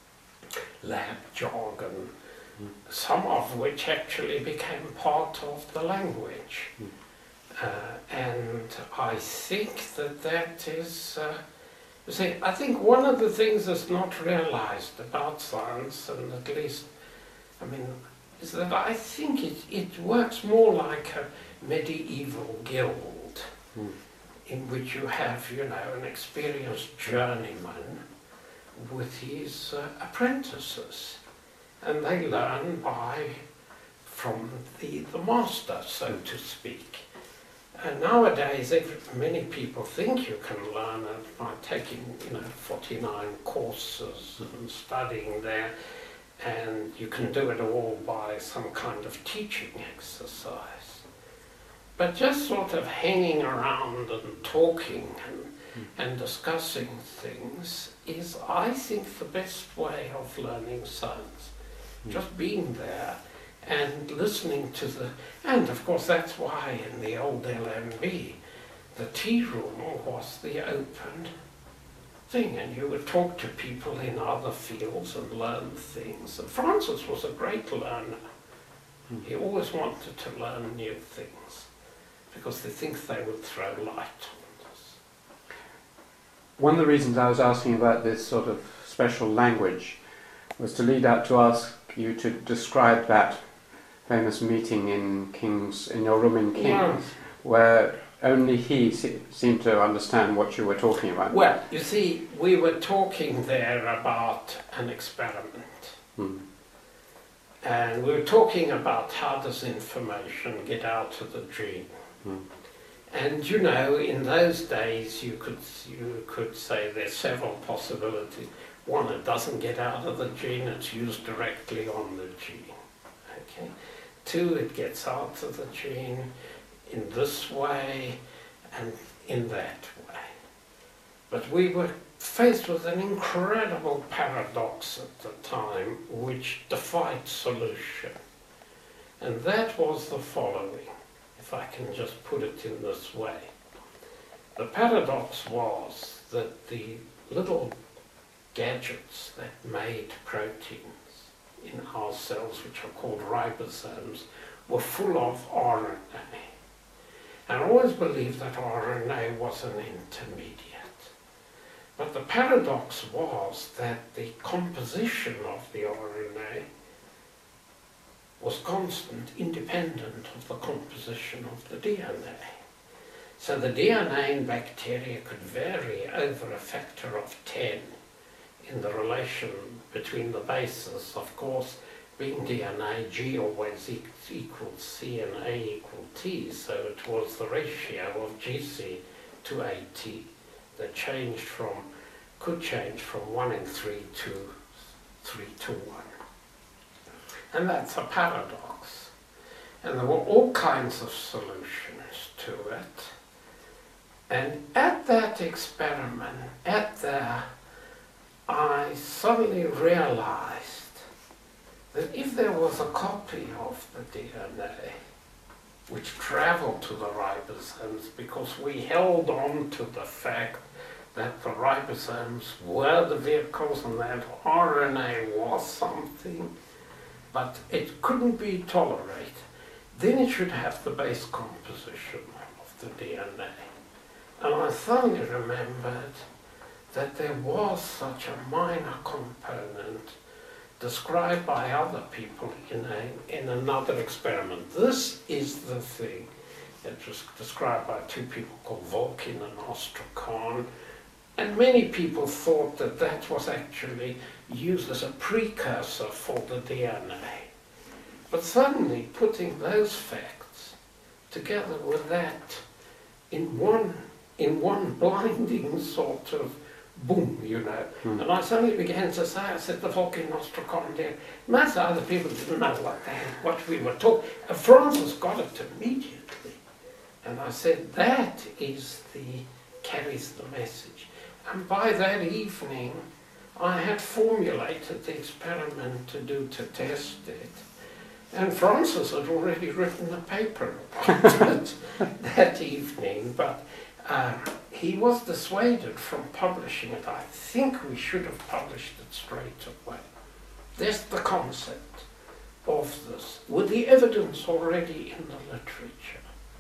lab jargon, mm. some of which actually became part of the language. Mm. Uh, and I think that that is, uh, you see, I think one of the things that's not realized about science, and at least, I mean, is that I think it, it works more like a medieval guild, mm. in which you have, you know, an experienced journeyman with his uh, apprentices, and they learn by, from the, the master, so to speak. And nowadays, every, many people think you can learn it by taking, you know, forty-nine courses and studying there, and you can do it all by some kind of teaching exercise. But just sort of hanging around and talking and, mm. and discussing things is, I think, the best way of learning science. Mm. Just being there and listening to the, and of course that's why in the old L M B, the tea room was the open thing, and you would talk to people in other fields and learn things. And Francis was a great learner. Mm. He always wanted to learn new things, because they think they would throw light on this. One of the reasons I was asking about this sort of special language was to lead out to ask you to describe that famous meeting in King's, in your room in King's, yeah. where only he se seemed to understand what you were talking about. Well, you see, we were talking there about an experiment. Hmm. And we were talking about how does information get out of the gene. Hmm. And you know, in those days you could, you could say there's several possibilities. One, it doesn't get out of the gene, it's used directly on the gene. Okay. Two, it gets out of the gene in this way and in that way. But we were faced with an incredible paradox at the time which defied solution. And that was the following, if I can just put it in this way. The paradox was that the little gadgets that made proteins in our cells, which are called ribosomes, were full of R N A. And I always believed that R N A was an intermediate. But the paradox was that the composition of the R N was constant, independent of the composition of the D N A. So the D N A in bacteria could vary over a factor of ten in the relation between the bases. Of course, being D N A, G always e equals C and A equal T, so it was the ratio of G C to A T that changed from, could change from one in three to three to one. And that's a paradox. And there were all kinds of solutions to it. And at that experiment, at there, I suddenly realized that if there was a copy of the D N A which traveled to the ribosomes, because we held on to the fact that the ribosomes were the vehicles and that R N A was something, but it couldn't be tolerated, then it should have the base composition of the D N A. And I suddenly remembered that there was such a minor component described by other people in, a, in another experiment. This is the thing. It was described by two people called Volkin and Ostrakhan, and many people thought that that was actually used as a precursor for the D N A. But suddenly putting those facts together with that in one, in one blinding sort of boom, you know. Mm. And I suddenly began to say, I said, the Volkin Ostrakhan there, most other people didn't know what, they, what we were talking. And Francis got it immediately. And I said, that is the, carries the message. And by that evening, I had formulated the experiment to do to test it. And Francis had already written a paper about it that evening, but uh, he was dissuaded from publishing it. I think we should have published it straight away. That's the concept of this, with the evidence already in the literature.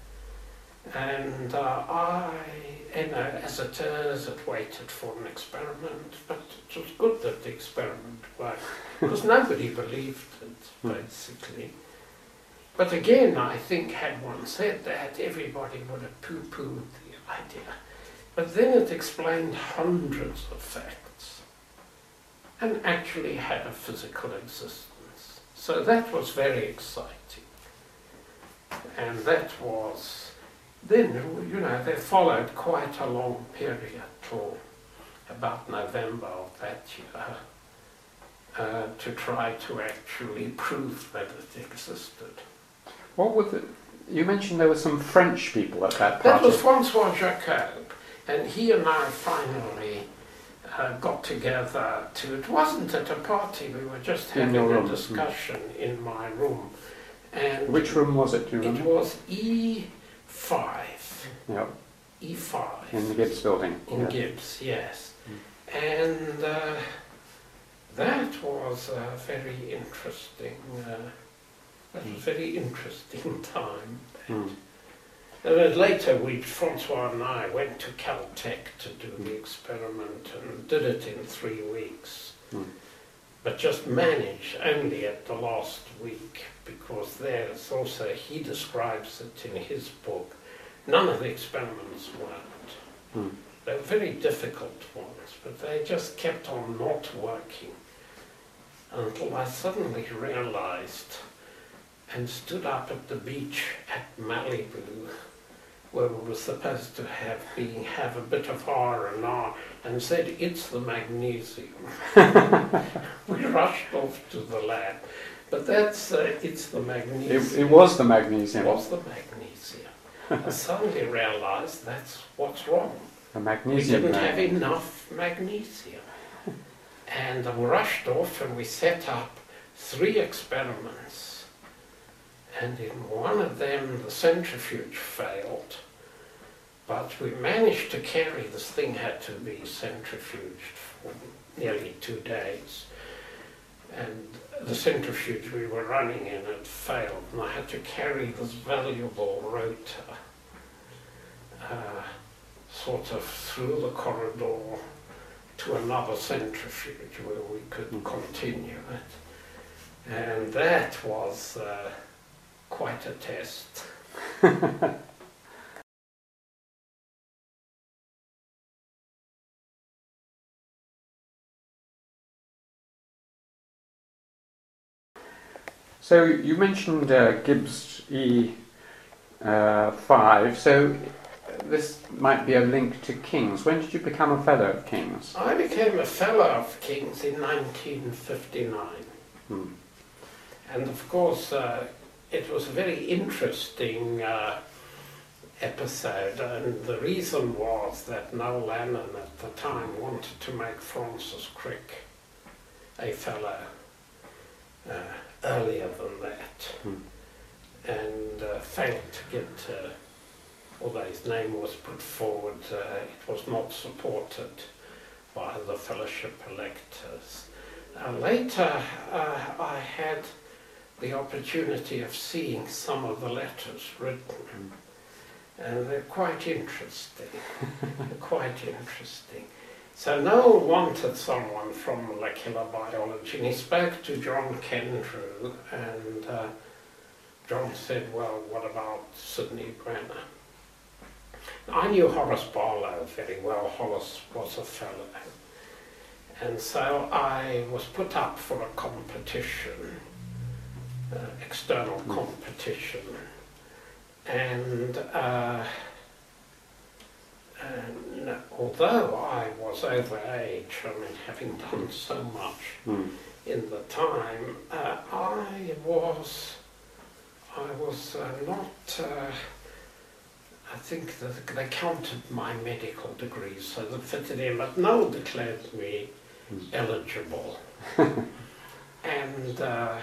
And uh, I, you know, as it is, it waited for an experiment, but it was good that the experiment worked, because nobody believed it, basically. But again, I think, had one said that, everybody would have poo-pooed the idea. But then it explained hundreds of facts, and actually had a physical existence. So that was very exciting. And that was... Then, you know, there followed quite a long period till about November of that year uh, to try to actually prove that it existed. What were the, you mentioned there were some French people at that party. That was Francois Jacob, and he and I finally uh, got together to, it wasn't at a party, we were just having a discussion mm. in my room. And which room was it, do you remember? It was E five. Yep. E five. In the Gibbs building. In yeah. Gibbs, yes. Mm. And uh, that was a very interesting, uh, that was a very interesting time. Mm. And then later, we, Francois and I, went to Caltech to do mm. the experiment and did it in three weeks. Mm. But just managed only at the last week, because there's also, he describes it in his book, none of the experiments worked. Mm. They were very difficult ones, but they just kept on not working until I suddenly realized and stood up at the beach at Malibu, where we were supposed to have been, have a bit of R and R, and said, it's the magnesium. We rushed off to the lab. But that's, uh, it's the magnesium. It, it was the magnesium. It was the magnesium. I suddenly realized that's what's wrong. The magnesium. We didn't have enough magnesium. And I rushed off and we set up three experiments. And in one of them, the centrifuge failed. But we managed to carry, this thing had to be centrifuged for nearly two days. And the centrifuge we were running in had failed, and I had to carry this valuable rotor uh, sort of through the corridor to another centrifuge where we could continue it. And that was uh, quite a test. So you mentioned uh, Gibbs E uh, five, so this might be a link to King's. When did you become a Fellow of King's? I became a Fellow of King's in nineteen fifty-nine. Hmm. And of course, uh, it was a very interesting uh, episode, and the reason was that Noel Lennon at the time wanted to make Francis Crick a Fellow uh, earlier than that, Hmm. and uh, failed to get, uh, although his name was put forward, uh, it was not supported by the fellowship electors. Uh, later, uh, I had the opportunity of seeing some of the letters written, and they're quite interesting. They're quite interesting. So Noel wanted someone from molecular biology, and he spoke to John Kendrew, and uh, John said, well, what about Sidney Brenner? I knew Horace Barlow very well. Horace was a fellow. And so I was put up for a competition, uh, external competition. And, uh, and although I was over age, I mean, having done so much Hmm. in the time, uh, I was, I was uh, not, uh, I think that they counted my medical degrees, so they fitted in, but Noel declared me Hmm. eligible. and uh,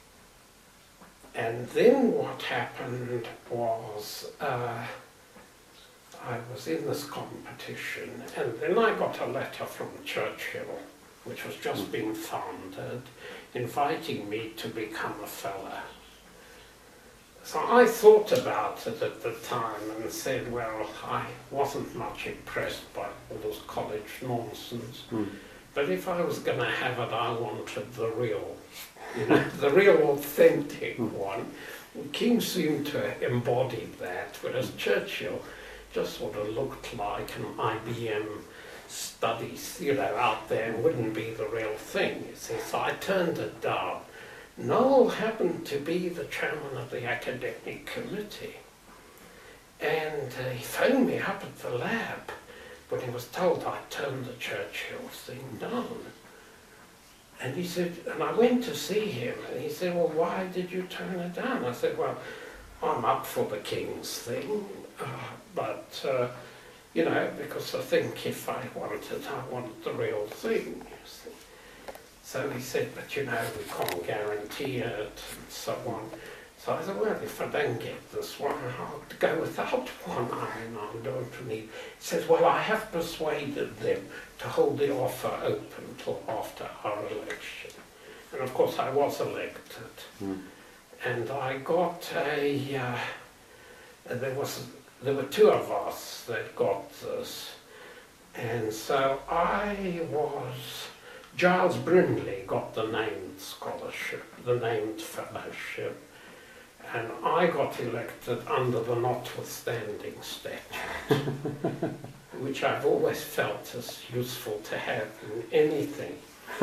and then what happened was uh, I was in this competition, and then I got a letter from Churchill, which was just being founded, inviting me to become a fellow. So I thought about it at the time and said, well, I wasn't much impressed by all this college nonsense. Hmm. But if I was going to have it, I wanted the real, you know, the real authentic one. King seemed to embody that, whereas Churchill just sort of looked like an I B M studies, you know, out there, wouldn't be the real thing, you see. So I turned it down. Noel happened to be the chairman of the academic committee, and uh, he phoned me up at the lab when he was told I turned the Churchill thing down. And he said, and I went to see him, and he said, well, why did you turn it down? I said, well, I'm up for the King's thing, uh, but, uh, you know, because I think if I wanted, I wanted the real thing, you see. So he said, but you know, we can't guarantee it, and so on. So I said, well, if I don't get this one, I'll go without one. I mean, I don't need. He says, well, I have persuaded them to hold the offer open till after our election. And of course, I was elected. Hmm. And I got a, uh, there was, there were two of us that got this. And so I was, Giles Brindley got the named scholarship, the named fellowship. And I got elected under the notwithstanding statute, which I've always felt is useful to have in anything.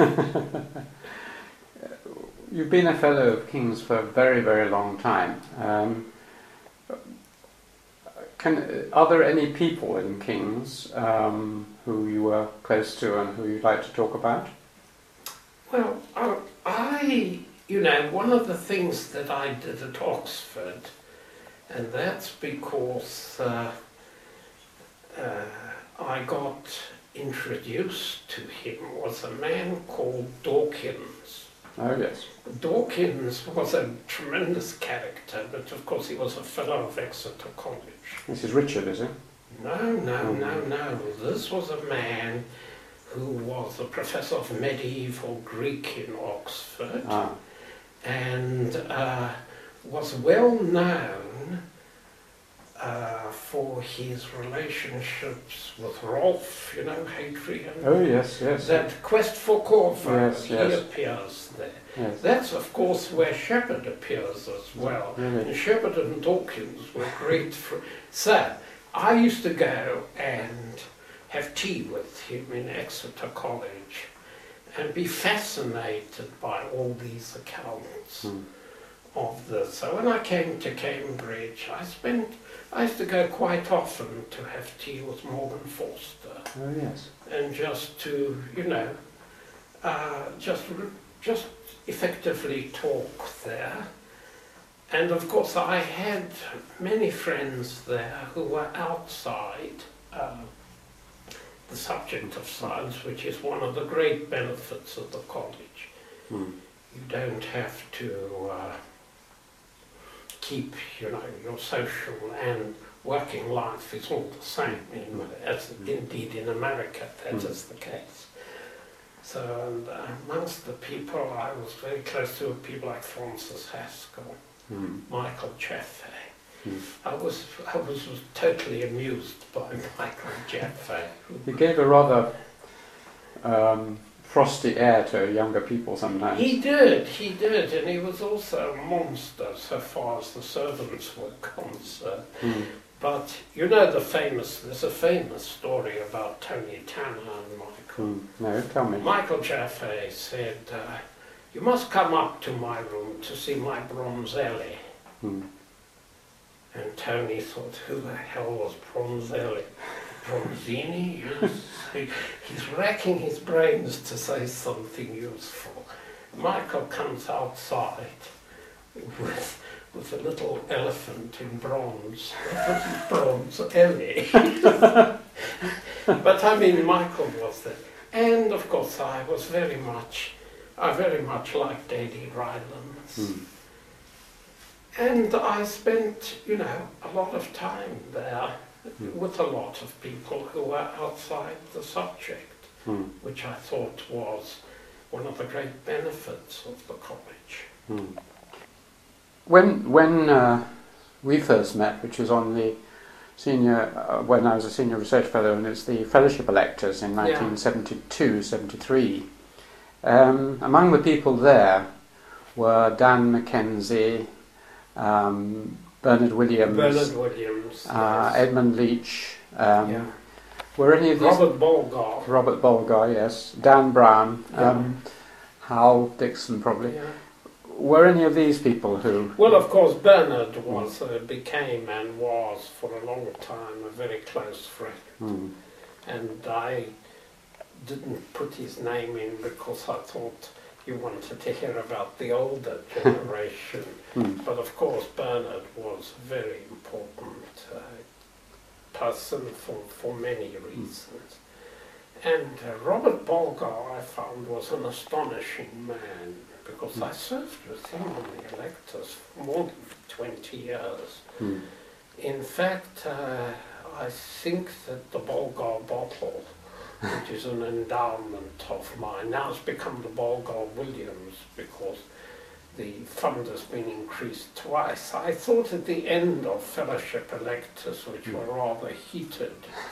You've been a Fellow of King's for a very, very long time. Um, can, are there any people in King's um, who you were close to and who you'd like to talk about? Well, I, I You know, one of the things that I did at Oxford, and that's because uh, uh, I got introduced to him, was a man called Dawkins. Oh, yes. Dawkins was a tremendous character, but of course he was a fellow of Exeter College. This is Richard, is it? No, no, no, no. This was a man who was a professor of medieval Greek in Oxford. Ah. And uh, was well known uh, for his relationships with Rolf, you know, Hadrian. Oh yes, yes. That quest for Corfu, Yes, he yes. appears there. Yes. That's, of course, where Shepard appears as well. Really? And Shepard and Dawkins were great for... So, I used to go and have tea with him in Exeter College and be fascinated by all these accounts Mm. of this. So when I came to Cambridge, I spent... I used to go quite often to have tea with Morgan Forster Oh yes. and just to, you know, uh, just just effectively talk there. And of course I had many friends there who were outside uh, the subject of science, which is one of the great benefits of the college. Mm. You don't have to uh, keep, you know, your social and working life is all the same, in, as indeed in America that Mm. is the case. So, and uh, amongst the people I was very close to were people like Francis Haskell, Mm. Michael Jaffe. Mm. I was I was, was totally amused by Michael Jaffe. He gave a rather um, frosty air to younger people sometimes. He did, he did, and he was also a monster so far as the servants were concerned. Mm. But you know the famous, there's a famous story about Tony Tanner and Michael. Mm. No, tell me. Michael Jaffe said, uh, you must come up to my room to see my Bronzelli. Mm. And Tony thought, who the hell was Bronzelli? Bronzini? Yes. He, he's racking his brains to say something useful. Michael comes outside with, with a little elephant in bronze. Bronze Ellie. But I mean, Michael was there. And of course I was very much, I very much liked A D Rylands. Mm. And I spent, you know, a lot of time there Mm. with a lot of people who were outside the subject, Mm. which I thought was one of the great benefits of the college. Mm. When when uh, we first met, which was on the senior, uh, when I was a senior research fellow, and it's the fellowship electors in nineteen seventy-two seventy-three. Um, among the people there were Dan Mackenzie, um, Bernard Williams, Bernard Williams, uh, yes. Edmund Leach. Um, Yeah. Were any of these? Robert Bolgar. Robert Bolgar, yes. Dan Brown, Yeah. um, Hal Dixon, probably. Yeah. Were any of these people who? Well, of course, Bernard was, uh, became and was for a long time a very close friend. Mm. And I didn't put his name in because I thought you wanted to hear about the older generation. Mm. But of course, Bernard was a very important uh, person for, for many reasons. And uh, Robert Bolgar, I found, was an astonishing man, because I served with him on the electors for more than twenty years. Mm. In fact, uh, I think that the Bolgar bottle, which is an endowment of mine, now has become the Bolgar Williams because the fund has been increased twice. I thought at the end of fellowship electors, which were rather heated,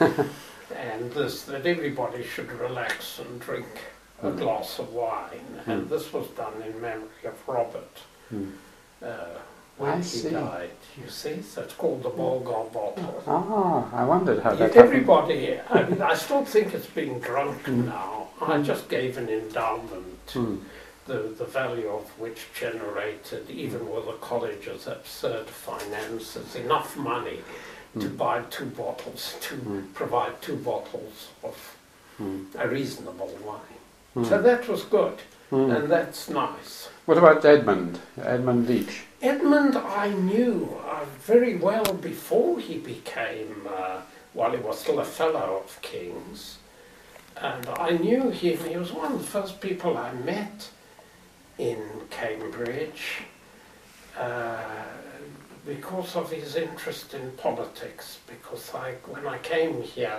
and this, that everybody should relax and drink a Mm. glass of wine, and Mm. this was done in memory of Robert. Mm. Uh, when I he see. died, you see, so it's called the Bolgar bottle. Ah, I wondered how Yeah, that happened. everybody, I mean, I still think it's being drunk Mm. now. I Mm. just gave an endowment, Mm. the, the value of which generated, even with the college's absurd finances, enough money to Mm. buy two bottles, to Mm. provide two bottles of Mm. a reasonable wine. Mm. So that was good, Mm. and that's nice. What about Edmund? Edmund Leach? Edmund I knew uh, very well before he became, uh, while he was still a fellow of King's, and I knew him. He was one of the first people I met in Cambridge uh, because of his interest in politics, because I, when I came here,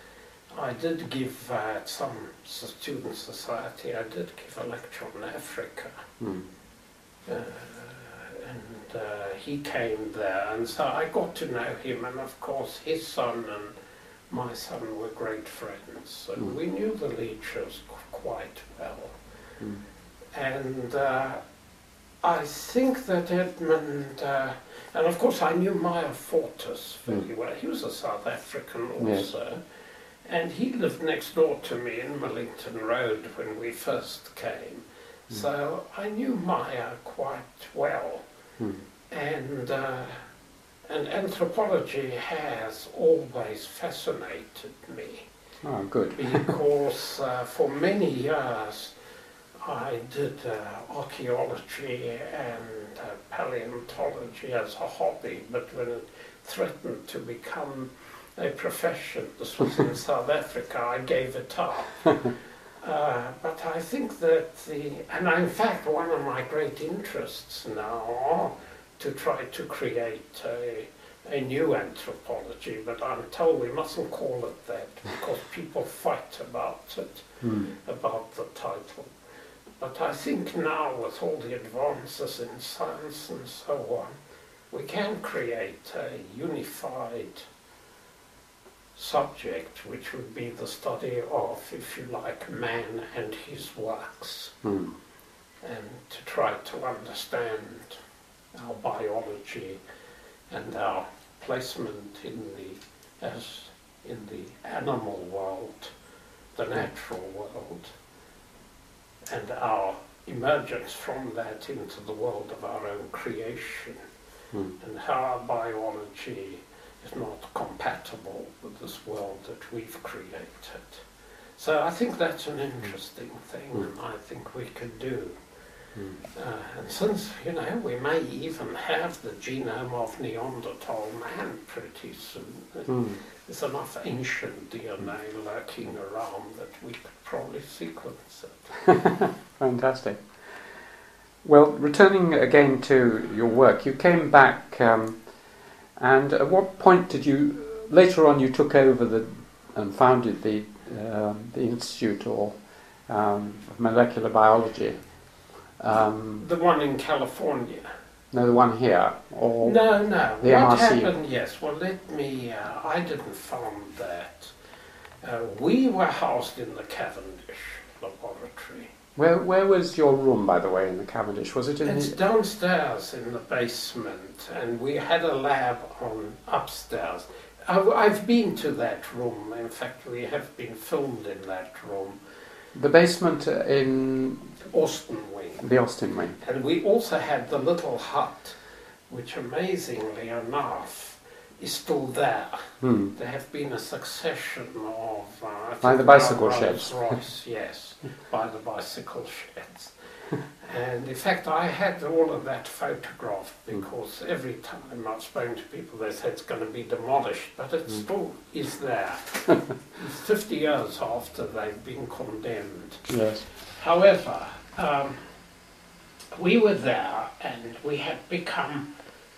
I did give uh, at some student society, I did give a lecture on Africa. Mm. Uh, and uh, he came there, and so I got to know him, and of course his son and my son were great friends, and Mm. we knew the Leaches quite well. Mm. And uh, I think that Edmund, uh, and of course I knew Meyer Fortis very Mm. well. He was a South African Yes. also, and he lived next door to me in Millington Road when we first came. Mm. So I knew Meyer quite well, Mm. and uh, and anthropology has always fascinated me Oh, good. because uh, for many years I did uh, archaeology and uh, paleontology as a hobby, but when it threatened to become a profession, this was in South Africa, I gave it up. Uh, but I think that the, and in fact one of my great interests now are to try to create a, a new anthropology, but I'm told we mustn't call it that because people fight about it, Mm. about the title. But I think now with all the advances in science and so on, we can create a unified subject which would be the study of, if you like, man and his works, Mm. and to try to understand our biology and our placement in the, as in the animal world, the natural world, and our emergence from that into the world of our own creation, Mm. and how our biology is not compatible with this world that we've created. So I think that's an interesting thing, Mm. and I think we could do. Mm. Uh, and since, you know, we may even have the genome of Neanderthal man pretty soon, Mm. there's enough ancient D N A lurking around that we could probably sequence it. Fantastic. Well, returning again to your work, you came back, um, and at what point did you? Later on, you took over the and founded the um, the Institute or um, of Molecular Biology. Um, The one in California. no, the one here, or No, no. the what M R C. happened, yes, well let me, uh, I didn't found that. Uh, we were housed in the Cavendish laboratory. Where where was your room, by the way, in the Cavendish? Was it in It's the? downstairs in the basement, and we had a lab on upstairs. I've, I've been to that room. In fact, we have been filmed in that room. The basement in Austin Wing. the Austin wing. And we also had the little hut, which amazingly enough is still there. Hmm. There have been a succession of... Uh, I By think the bicycle Rolls sheds. Royce, yes, by the bicycle sheds. And in fact, I had all of that photographed because every time I've spoken to people, they say it's going to be demolished, but it Mm. still is there. It's fifty years after they've been condemned. Yes. However, um, we were there and we had become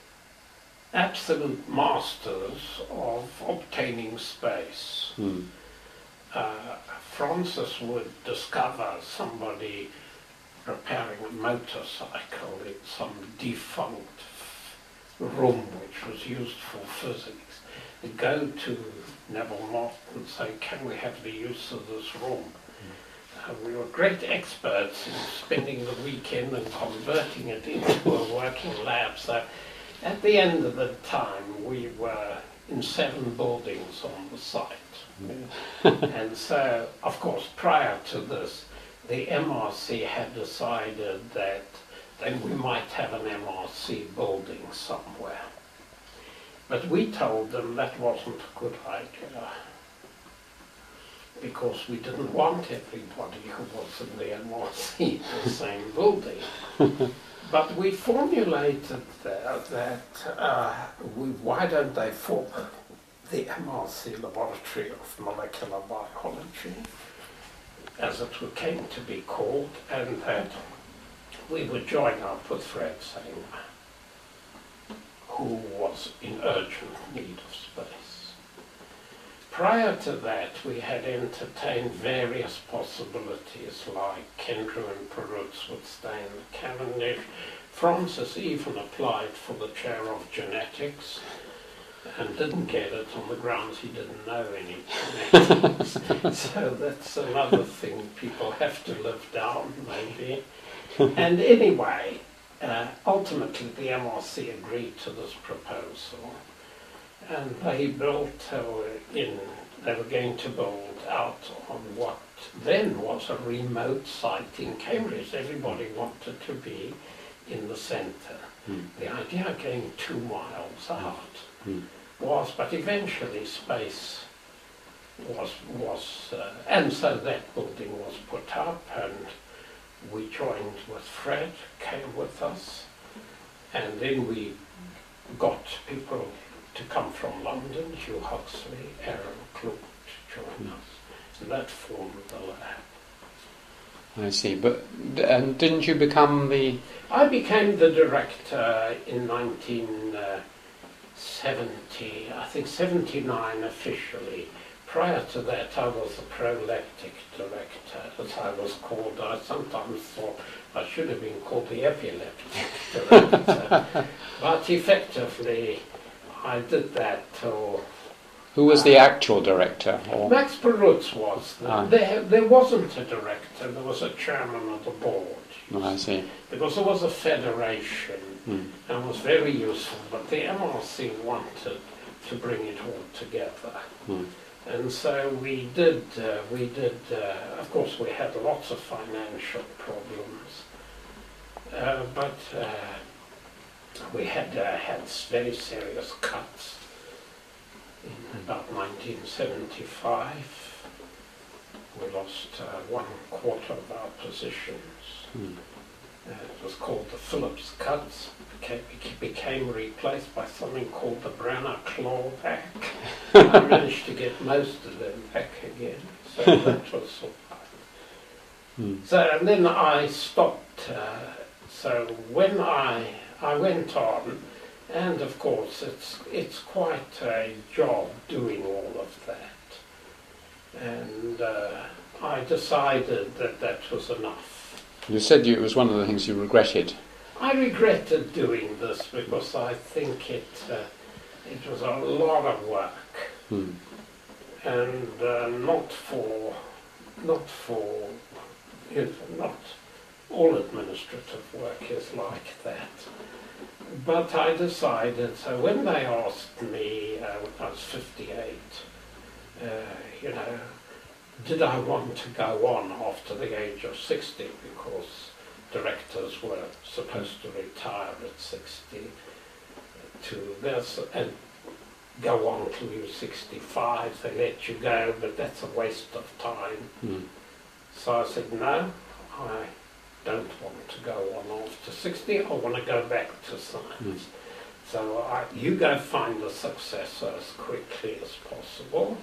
absolute masters of obtaining space. Hmm. Uh, Francis would discover somebody repairing a motorcycle in some defunct room which was used for physics. He'd go to Neville Mott and say, can we have the use of this room? Uh, we were great experts in spending the weekend and converting it into a working lab. So at the end of the time, we were in seven buildings on the site. And so, of course, prior to this, the M R C had decided that then we might have an M R C building somewhere. But we told them that wasn't a good idea, because we didn't want everybody who was in the M R C in the same building. But we formulated there that uh, we, why don't they form the M R C Laboratory of Molecular Biology, as it came to be called, and that we would join up with Fred Sanger, who was in urgent need of space. Prior to that, we had entertained various possibilities, like Kendrew and Perutz would stay in the Cavendish, Francis even applied for the chair of genetics and didn't get it on the grounds he didn't know any genetics. So that's another thing people have to live down, maybe. And anyway, uh, ultimately the M R C agreed to this proposal, and they built uh, in, they were going to build out on what then was a remote site in Cambridge. Everybody wanted to be in the centre. Mm. The idea of going two miles out Mm. was, but eventually space was, was uh, and so that building was put up, and we joined with Fred, came with us, and then we got people to come from London, Hugh Huxley, Aaron Klook to join us, and that formed the lab. I see, but and didn't you become the... I became the director in nineteen seventy, I think seventy-nine officially. Prior to that I was the proleptic director, as I was called. I sometimes thought I should have been called the epileptic director. But effectively I did that till... Who was the actual director? Or? Max Perutz was. The, Ah. there, there wasn't a director, there was a chairman of the board. Oh, I see. Because there was a federation, Mm. and it was very useful, but the M R C wanted to bring it all together. Mm. And so we did, uh, we did, uh, of course we had lots of financial problems, uh, but uh, we had uh, had very serious cuts in about nineteen seventy-five. We lost uh, one quarter of our positions. Mm. Uh, it was called the Phillips cuts. Became, became replaced by something called the Branner clawback. I managed to get most of them back again, so that was all right. Mm. So and then I stopped. Uh, so when I I went on, and of course it's it's quite a job doing all of that, and uh, I decided that that was enough. You said you, it was one of the things you regretted. I regretted doing this because I think it uh, it was a lot of work, Mm. and uh, not for not for you know, not all administrative work is like that. But I decided. So when they asked me uh, when I was fifty-eight, uh, you know, did I want to go on after the age of sixty, because directors were supposed to retire at sixty to this and go on till you're sixty-five, they let you go, but that's a waste of time. Mm. So I said, no, I don't want to go on after sixty, I want to go back to science. Mm. So I, you go find a successor as quickly as possible,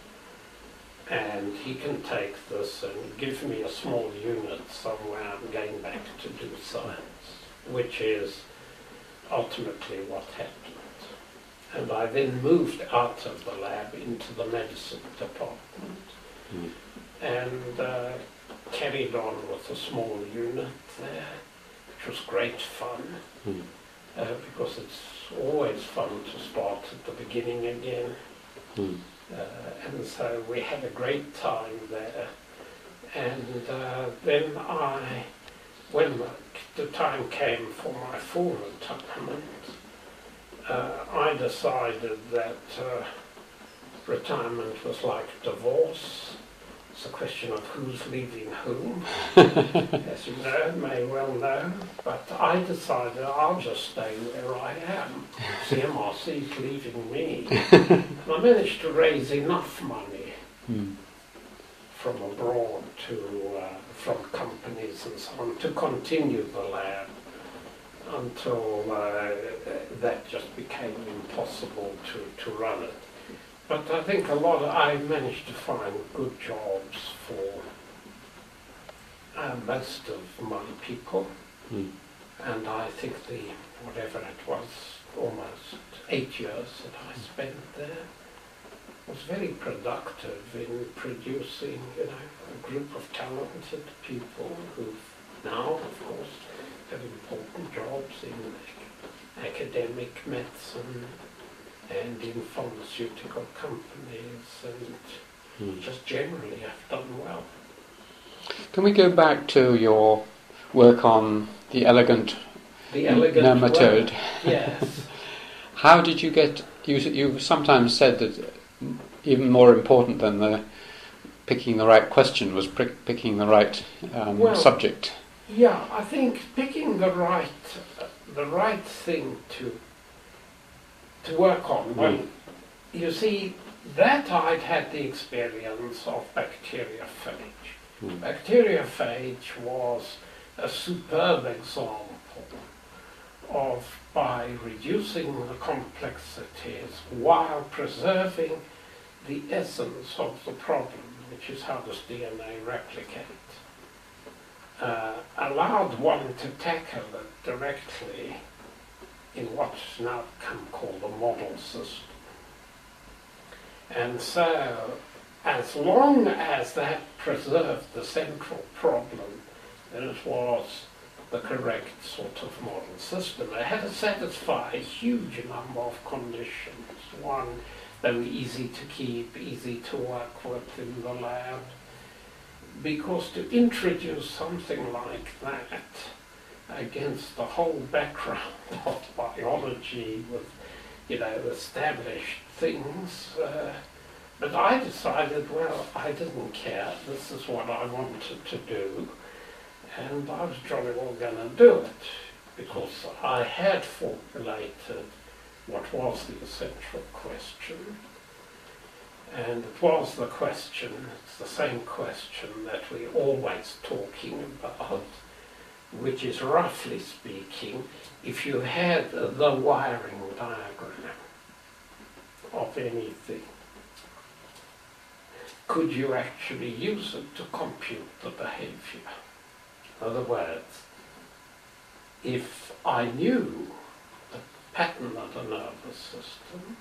and he can take this and give me a small unit somewhere I'm going back to do science, which is ultimately what happened. And I then moved out of the lab into the medicine department Mm. and uh, carried on with a small unit there, which was great fun, Mm. uh, because it's always fun to start at the beginning again. Mm. Uh, and so we had a great time there. And uh, then I, when the time came for my full retirement, uh, I decided that uh, retirement was like divorce. It's a question of who's leaving whom, as you know, may well know. But I decided I'll just stay where I am. The M R C's leaving me. And I managed to raise enough money Mm. from abroad to, uh, from companies and so on, to continue the lab until uh, that just became impossible to, to run it. But I think a lot of, I managed to find good jobs for uh, most of my people, Mm. and I think the, whatever it was, almost eight years that I spent there was very productive in producing, you know, a group of talented people who now, of course, have important jobs in ac- academic medicine and in pharmaceutical companies, and Mm. just generally have done well. Can we go back to your work on the elegant, The elegant nematode? word, yes. How did you get? You you've sometimes said that even more important than the picking the right question was pick, picking the right um, Well, subject. Yeah, I think picking the right, uh, the right thing to to work on. Well, Mm. you see, that I'd had the experience of bacteriophage. Mm. Bacteriophage was a superb example of, by reducing the complexities while preserving the essence of the problem, which is how does D N A replicate, uh, allowed one to tackle it directly in what's now come called a model system. And so, as long as that preserved the central problem, then it was the correct sort of model system. It had to satisfy a huge number of conditions. One, they were easy to keep, easy to work with in the lab, because to introduce something like that against the whole background of biology with, you know, established things, uh, but I decided, well, I didn't care, this is what I wanted to do, and I was jolly well going to do it, because I had formulated what was the essential question, and it was the question, it's the same question that we're always talking about, which is, roughly speaking, if you had the wiring diagram of anything, could you actually use it to compute the behavior? In other words, if I knew the pattern of the nervous system,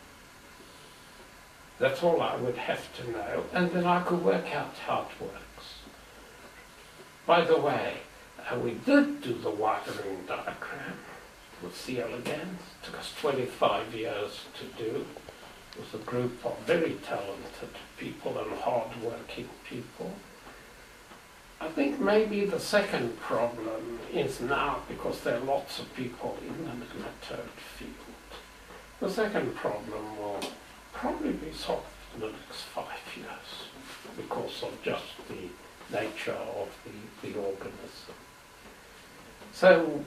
that's all I would have to know, and then I could work out how it works. By the way, uh, we did do the wiring diagram with C. elegans. It took us twenty-five years to do. It was a group of very talented people and hard-working people. I think maybe the second problem is now, because there are lots of people in the nematode field, the second problem will probably be solved in the next five years because of just the nature of the, the organism. So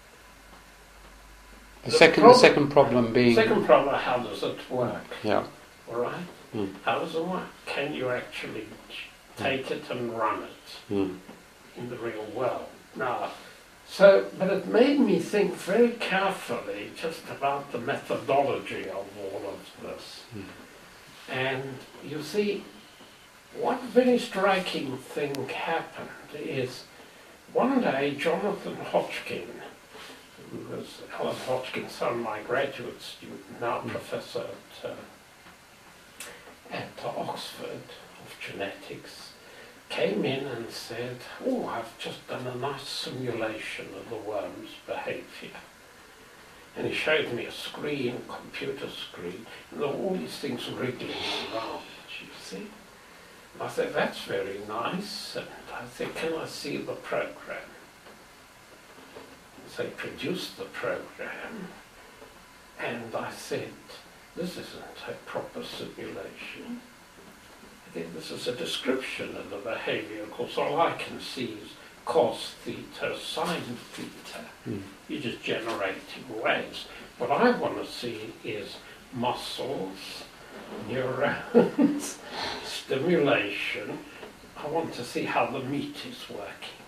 The, the second, problem, the second problem being second problem, how does it work? yeah. All right. Mm. How does it work? Can you actually take it and run it Mm. in the real world? Now, so, but it made me think very carefully just about the methodology of all of this. Mm. And you see, one very striking thing happened is one day Jonathan Hodgkin, who was Alan Hodgkin's son, my graduate student, now Mm. professor at, uh, at Oxford of genetics, came in and said, oh, I've just done a nice simulation of the worm's behavior. And he showed me a screen, a computer screen, and there were all these things wriggling around, you see. And I said, that's very nice. And I said, can I see the program? So he produced the program, and I said, this isn't a proper simulation. I think this is a description of the behavior. Of course, all I can see is cos theta, sine theta. Mm. You're just generating waves. What I want to see is muscles, neurons, stimulation. I want to see how the meat is working.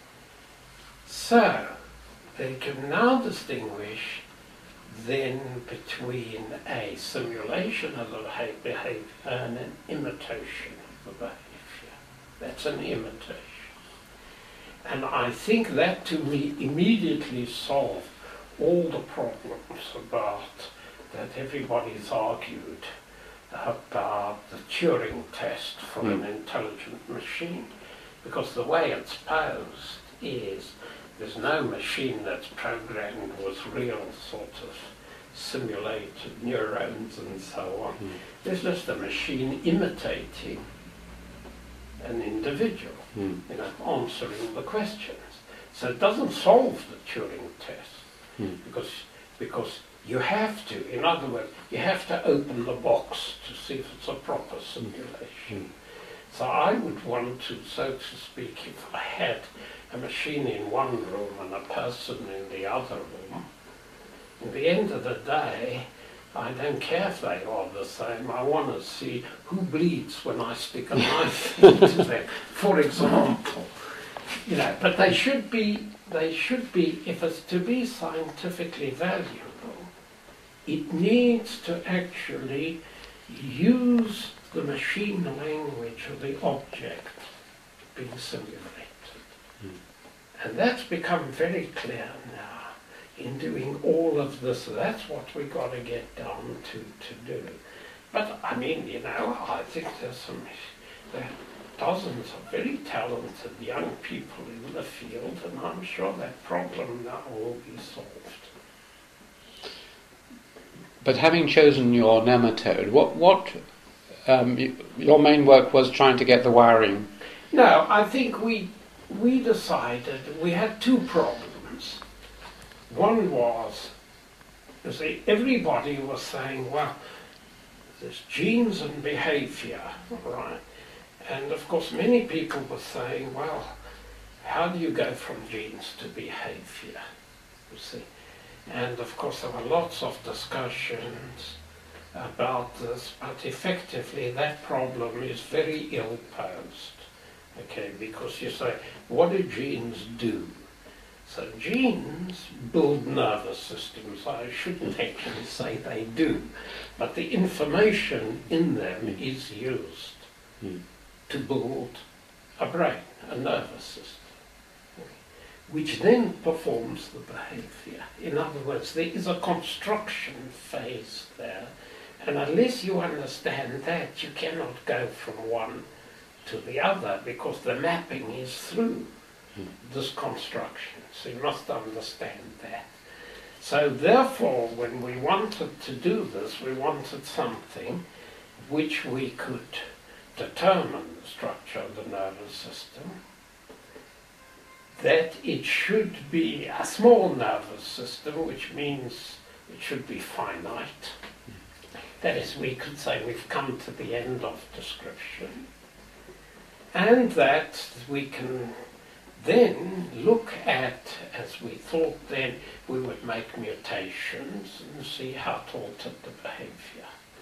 So, they can now distinguish then between a simulation of the behavior and an imitation of the behavior. That's an imitation. And I think that to me immediately solved all the problems about that everybody's argued about the Turing test for mm. an intelligent machine. Because the way it's posed is there's no machine that's programmed with real sort of simulated neurons and so on. Mm. There's just a machine imitating an individual, mm. you know, answering the questions. So it doesn't solve the Turing test, mm. because because you have to, in other words, you have to open the box to see if it's a proper simulation. Mm. So I would want to, so to speak, if I had a machine in one room and a person in the other room, at the end of the day, I don't care if they are the same. I want to see who bleeds when I stick a knife into them, for example. You know, but they should be, they should be, if it's to be scientifically valuable, it needs to actually use the machine language of the object being simulated. Mm. And that's become very clear now in doing all of this. That's what we've got to get down to to do. But I mean, you know, I think there's some, there are dozens of very talented young people in the field, and I'm sure that problem now will be solved. But having chosen your nematode, what what um, you, your main work was trying to get the wiring? No, I think we we decided we had two problems. One was, you see, everybody was saying, well, there's genes and behavior, right? And of course, many people were saying, well, how do you go from genes to behavior? You see. And of course there were lots of discussions about this, but effectively that problem is very ill posed, okay, because you say, what do genes do? So genes build nervous systems. I shouldn't actually say they do, but the information in them is used mm. to build a brain, a nervous system, which then performs the behavior. In other words, there is a construction phase there, and unless you understand that, you cannot go from one to the other, because the mapping is through mm. this construction. So you must understand that. So therefore, when we wanted to do this, we wanted something which we could determine the structure of the nervous system, that it should be a small nervous system, which means it should be finite. That is, we could say we've come to the end of description, and that we can then look at, as we thought then, we would make mutations and see how it altered the behavior.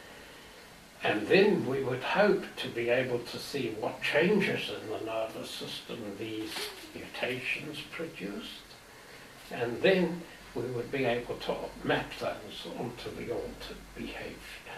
And then we would hope to be able to see what changes in the nervous system these mutations produced, and then we would be able to map those onto the altered behavior.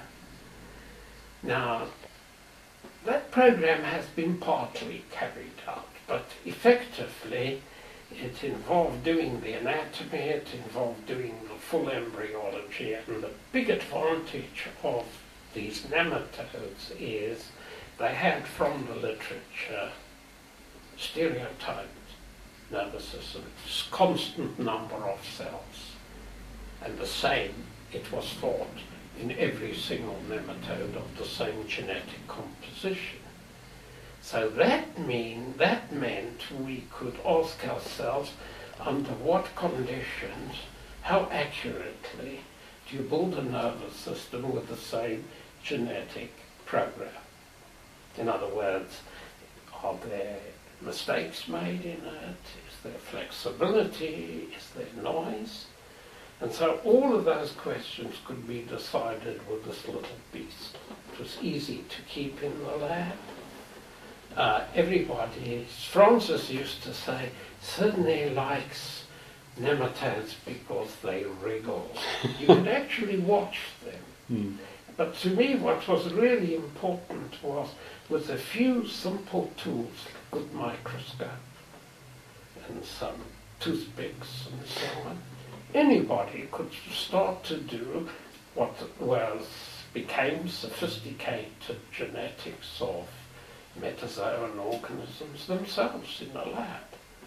Now, that program has been partly carried out, but effectively it involved doing the anatomy, it involved doing the full embryology, and the big advantage of these nematodes is they had from the literature stereotyped nervous system, constant number of cells, and the same, it was thought, in every single nematode of the same genetic composition. So that mean that meant we could ask ourselves, under what conditions, how accurately do you build a nervous system with the same genetic program? In other words, are there mistakes made in it? Is there flexibility? Is there noise? And so all of those questions could be decided with this little beast. It was easy to keep in the lab. Uh, everybody, Francis used to say, Sydney likes nematodes because they wriggle. You could actually watch them. Mm. But to me, what was really important was, with a few simple tools, a good microscope and some toothpicks and so on, anybody could start to do what was became sophisticated genetics of metazoan organisms themselves in a lab.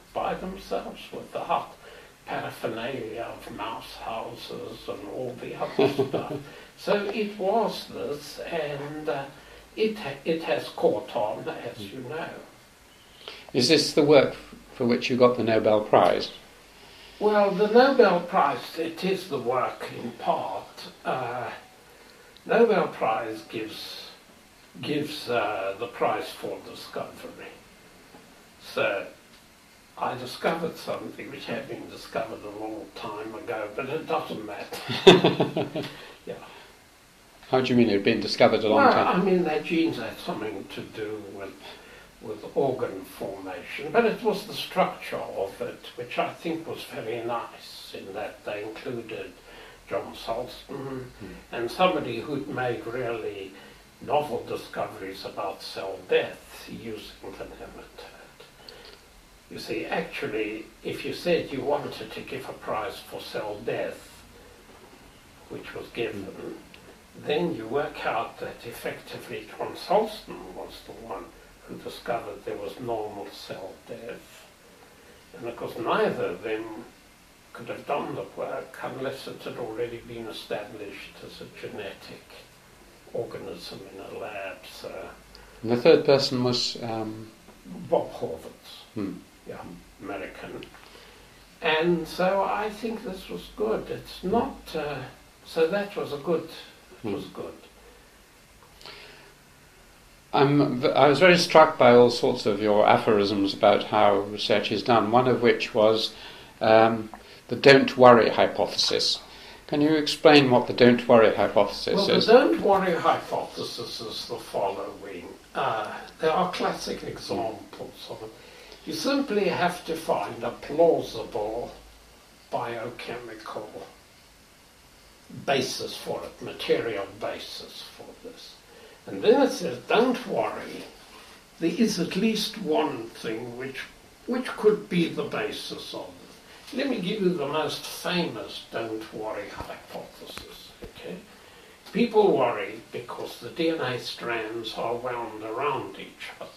by themselves with the hot paraphernalia of mouse houses and all the other stuff. So it was this, and uh, it, ha it has caught on, as you know. Is this the work for which you got the Nobel Prize? Well, the Nobel Prize, it is the work in part. Uh, Nobel Prize gives, gives uh, the prize for discovery. So I discovered something which had been discovered a long time ago, but it doesn't matter. Yeah. How do you mean it had been discovered a long well, time? I mean, their genes had something to do with, with organ formation, but it was the structure of it, which I think was very nice, in that they included John Salzman mm. and somebody who'd made really novel discoveries about cell death using the nematode. You see, actually, if you said you wanted to give a prize for cell death, which was given, mm. then you work out that effectively John Salzman was the one who discovered there was normal cell death. And of course neither of them could have done the work unless it had already been established as a genetic organism in a lab. So and the third person was? Um... Bob Horvitz, hmm. yeah, American. And so I think this was good. It's not, uh, so that was a good, it hmm. was good. I'm, I was very struck by all sorts of your aphorisms about how research is done, one of which was um, the don't worry hypothesis. Can you explain what the don't worry hypothesis well, is? Well, the don't worry hypothesis is the following. Uh, there are classic examples of it. You simply have to find a plausible biochemical basis for it, material basis for this. And then it says, don't worry, there is at least one thing which, which could be the basis of it. Let me give you the most famous don't worry hypothesis, okay? People worry because the D N A strands are wound around each other.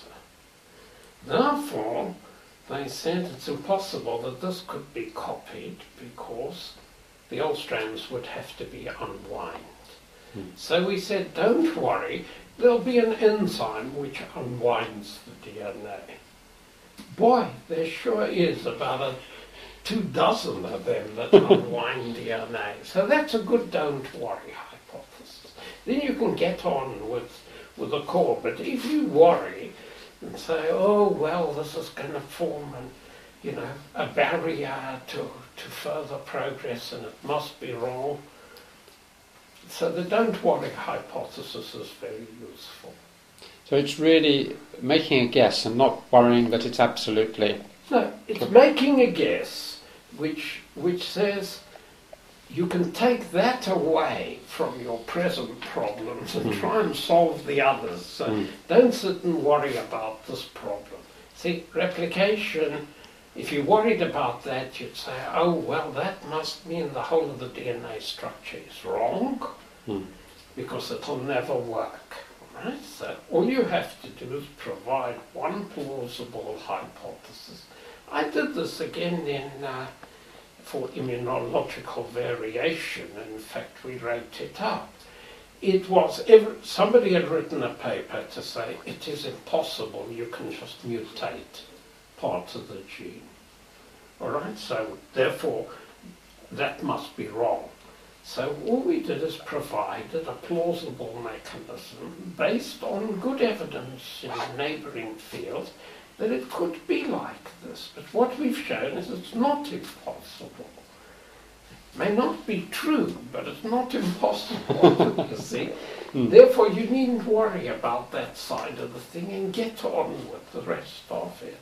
Therefore, they said it's impossible that this could be copied because the old strands would have to be unwound. Hmm. So we said, don't worry, there'll be an enzyme which unwinds the D N A. Boy, there sure is about a two dozen of them that unwind D N A. So that's a good don't worry hypothesis. Then you can get on with, with the core. But if you worry and say, oh, well, this is going to form an, you know, a barrier to, to further progress and it must be wrong. So the don't worry hypothesis is very useful. So it's really making a guess and not worrying that it's absolutely... No, it's making a guess which, which says you can take that away from your present problems and mm. try and solve the others. So mm. don't sit and worry about this problem. See, replication, if you worried about that, you'd say, oh, well, that must mean the whole of the D N A structure is wrong, mm. because it'll never work. Right? So all you have to do is provide one plausible hypothesis. I did this again in uh, for immunological variation. In fact, we wrote it up. It was, every, somebody had written a paper to say it is impossible, you can just mutate parts of the gene. All right, so therefore that must be wrong. So all we did is provided a plausible mechanism based on good evidence in neighbouring fields that it could be like this. But what we've shown is it's not impossible. It may not be true, but it's not impossible, you see. Mm. Therefore, you needn't worry about that side of the thing and get on with the rest of it.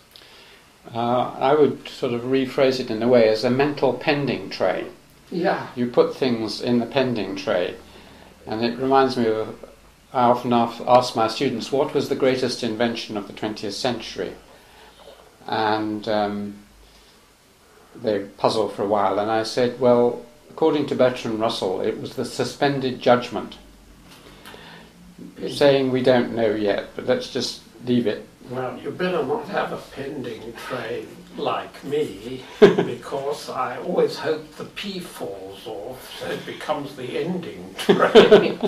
Uh, I would sort of rephrase it in a way as a mental pending tray. Yeah. You put things in the pending tray, and it reminds me of, I often ask my students, what was the greatest invention of the twentieth century? And um, they puzzled for a while, and I said, well, according to Bertrand Russell, it was the suspended judgment, saying we don't know yet, but let's just leave it Well, you better not have a pending train like me, because I always hope the P falls off so it becomes the ending train.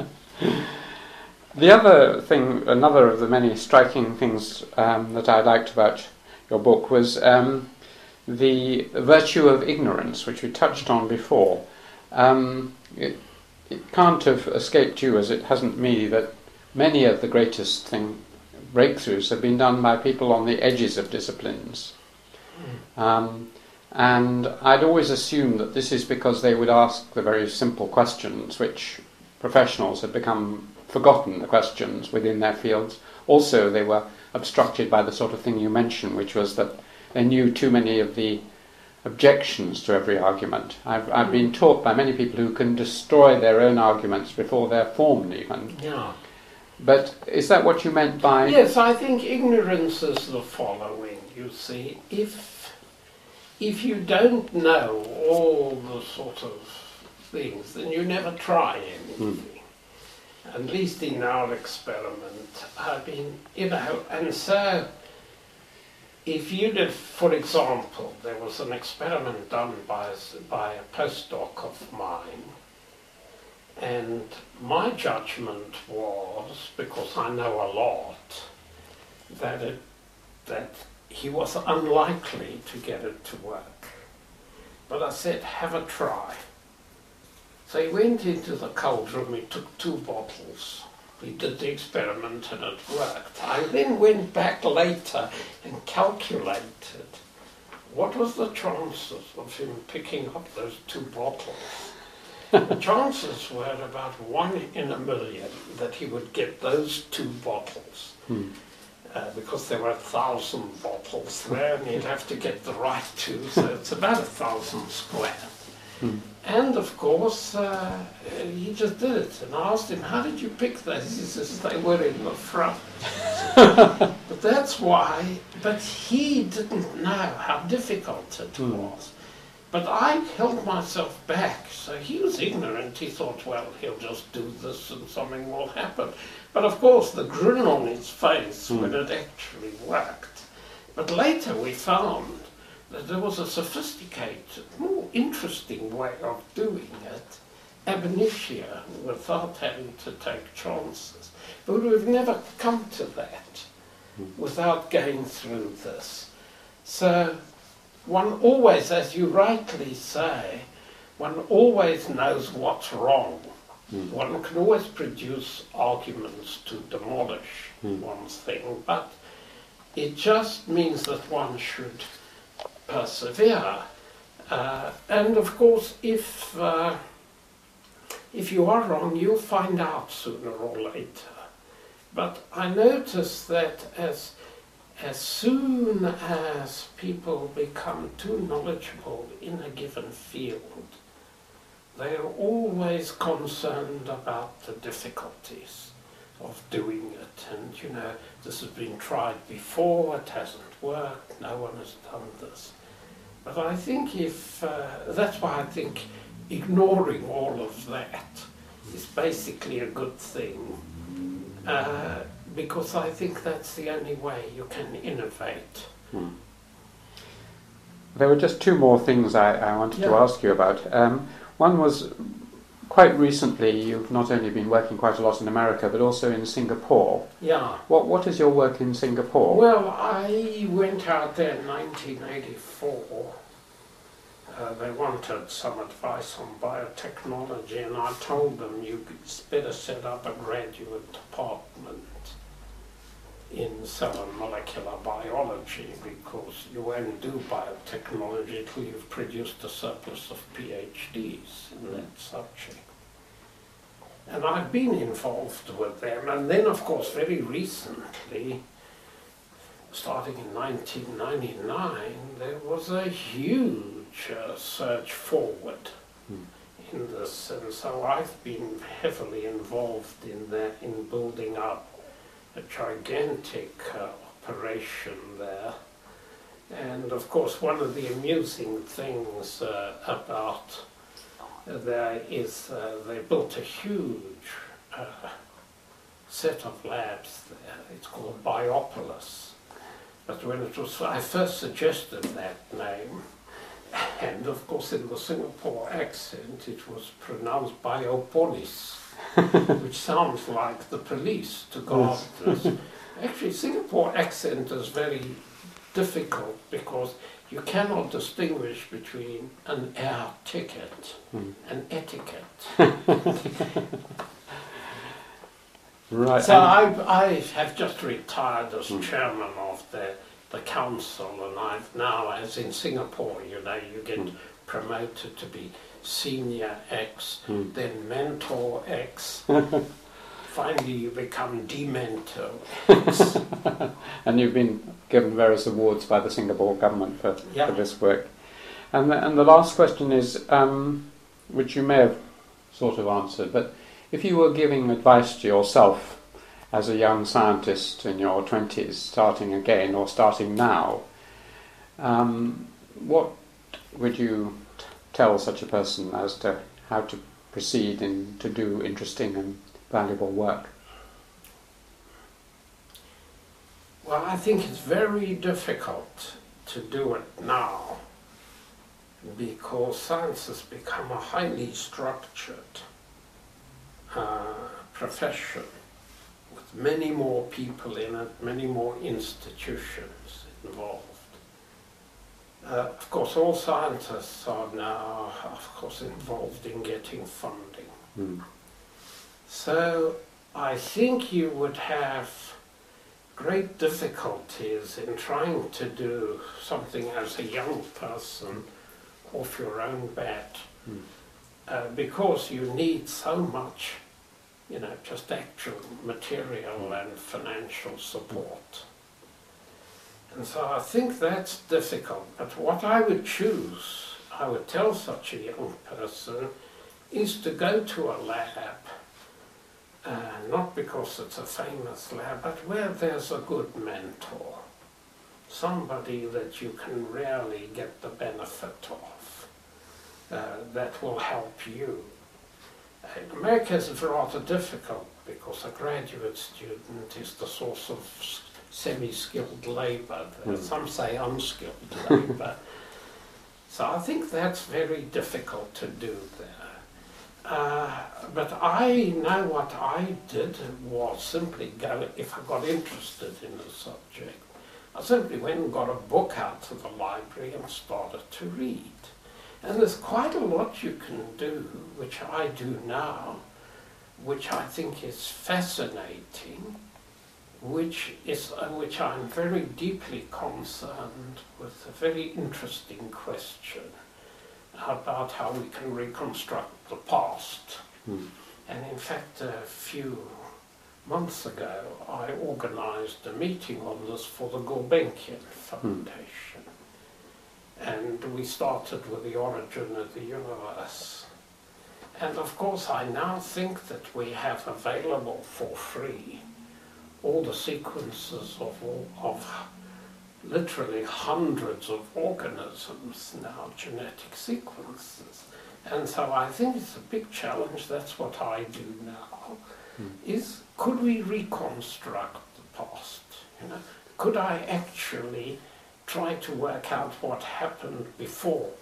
The other thing, another of the many striking things um, that I liked about your book was um, the virtue of ignorance, which we touched on before. Um, it, it can't have escaped you, as it hasn't me, that many of the greatest thing, breakthroughs have been done by people on the edges of disciplines. Mm. Um, and I'd always assumed that this is because they would ask the very simple questions, which professionals had become forgotten, the questions within their fields. Also, they were obstructed by the sort of thing you mentioned, which was that they knew too many of the objections to every argument. I've, I've mm. been taught by many people who can destroy their own arguments before they're formed even. Yeah. But is that what you meant by... Yes, I think ignorance is the following, you see. If, if you don't know all the sort of things, then you never try anything. Mm. At least in our experiment, I've been, you know, and so if you did, for example, there was an experiment done by, by a postdoc of mine, and my judgment was, because I know a lot, that it, that he was unlikely to get it to work. But I said, have a try. So he went into the cold room, he took two bottles, we did the experiment and it worked. I then went back later and calculated what was the chances of him picking up those two bottles. The chances were about one in a million that he would get those two bottles. Hmm. Uh, because there were a thousand bottles there and he'd have to get the right two, so it's about a thousand square. Hmm. And of course, uh, he just did it. And I asked him, how did you pick those? He says, they were in the front. But that's why, but he didn't know how difficult it mm. was. But I held myself back. So he was ignorant. He thought, well, he'll just do this and something will happen. But of course, the grin on his face mm. when it actually worked. But later we found that there was a sophisticated, more interesting way of doing it, ab initio, without having to take chances. But we've never come to that without going through this. So one always, as you rightly say, one always knows what's wrong. Mm. One can always produce arguments to demolish mm. one's thing, but it just means that one should persevere. Uh, and of course, if, uh, if you are wrong, you'll find out sooner or later. But I notice that as, as soon as people become too knowledgeable in a given field, they are always concerned about the difficulties of doing it. And, you know, this has been tried before, it hasn't worked, no one has done this. But I think if, uh, that's why I think ignoring all of that is basically a good thing, uh, because I think that's the only way you can innovate. Hmm. There were just two more things I, I wanted yeah. to ask you about. Um, one was, quite recently you've not only been working quite a lot in America, but also in Singapore. Yeah. What What is your work in Singapore? Well, I went out there in nineteen eighty-four. Uh, they wanted some advice on biotechnology, and I told them you better set up a graduate department in cell and molecular biology, because you won't do biotechnology until you've produced a surplus of PhDs in that subject. And I've been involved with them, and then of course very recently, starting in nineteen ninety-nine, there was a huge uh, surge forward mm. in this, and so I've been heavily involved in that, in building up a gigantic uh, operation there. And of course, one of the amusing things uh, about there is uh, they built a huge uh, set of labs there. It's called Biopolis. But when it was, I first suggested that name, and of course in the Singapore accent it was pronounced Biopolis, which sounds like the police to gardeners. Actually, Singapore accent is very difficult because you cannot distinguish between an air ticket mm. and etiquette. Right. So I, I have just retired as mm. chairman of the, the council, and I've now, as in Singapore, you know, you get mm. promoted to be senior X, mm. then mentor X. Finally, you become dementor. And you've been given various awards by the Singapore government for, yeah. for this work. And the, and the last question is, um, which you may have sort of answered, but if you were giving advice to yourself as a young scientist in your twenties, starting again or starting now, um, what would you t- tell such a person as to how to proceed and to do interesting and valuable work? Well, I think it's very difficult to do it now because science has become a highly structured uh, profession with many more people in it, many more institutions involved. Uh, of course, all scientists are now, of course, involved in getting funding. Mm. So I think you would have great difficulties in trying to do something as a young person off your own bat, mm. uh, because you need so much, you know, just actual material and financial support. And so I think that's difficult. But what I would choose, I would tell such a young person, is to go to a lab. Uh, not because it's a famous lab, but where there's a good mentor, somebody that you can really get the benefit of, uh, that will help you. In America it's rather difficult because a graduate student is the source of semi-skilled labour, mm. some say unskilled labour. So I think that's very difficult to do there. Uh, but I know what I did was simply go, if I got interested in the subject, I simply went and got a book out of the library and started to read. And there's quite a lot you can do, which I do now, which I think is fascinating, which is uh, which I'm very deeply concerned with, a very interesting question about how we can reconstruct the past. Mm. And in fact, a few months ago, I organized a meeting on this for the Gulbenkian Foundation. Mm. And we started with the origin of the universe. And of course, I now think that we have available for free all the sequences of, all, of literally hundreds of organisms now, genetic sequences. And so I think it's a big challenge, that's what I do now, mm. is could we reconstruct the past? You know, could I actually try to work out what happened before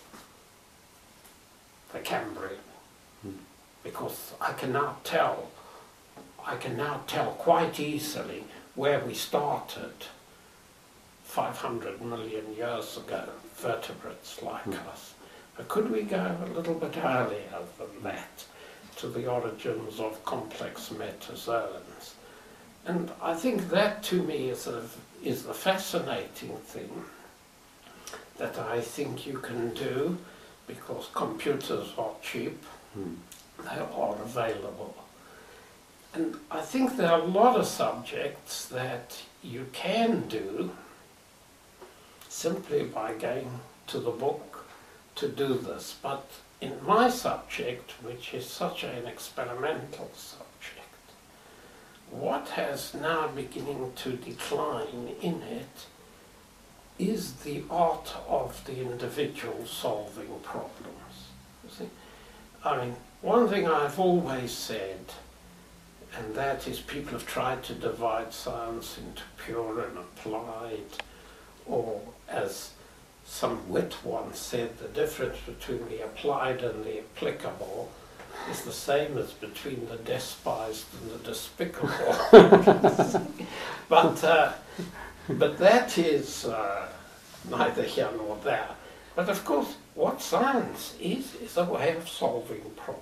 the Cambrian? Mm. Because I can now tell, I can now tell quite easily where we started five hundred million years ago, vertebrates like mm. us. But could we go a little bit earlier than that, to the origins of complex metazoans? And I think that to me is, a, is the fascinating thing that I think you can do, because computers are cheap, mm. they are available. And I think there are a lot of subjects that you can do simply by going to the book to do this. But in my subject, which is such an experimental subject, what has now beginning to decline in it is the art of the individual solving problems. You see? I mean, one thing I've always said and that is people have tried to divide science into pure and applied, or as some wit once said, the difference between the applied and the applicable is the same as between the despised and the despicable. but uh, but that is uh, neither here nor there. But of course, what science is, is a way of solving problems.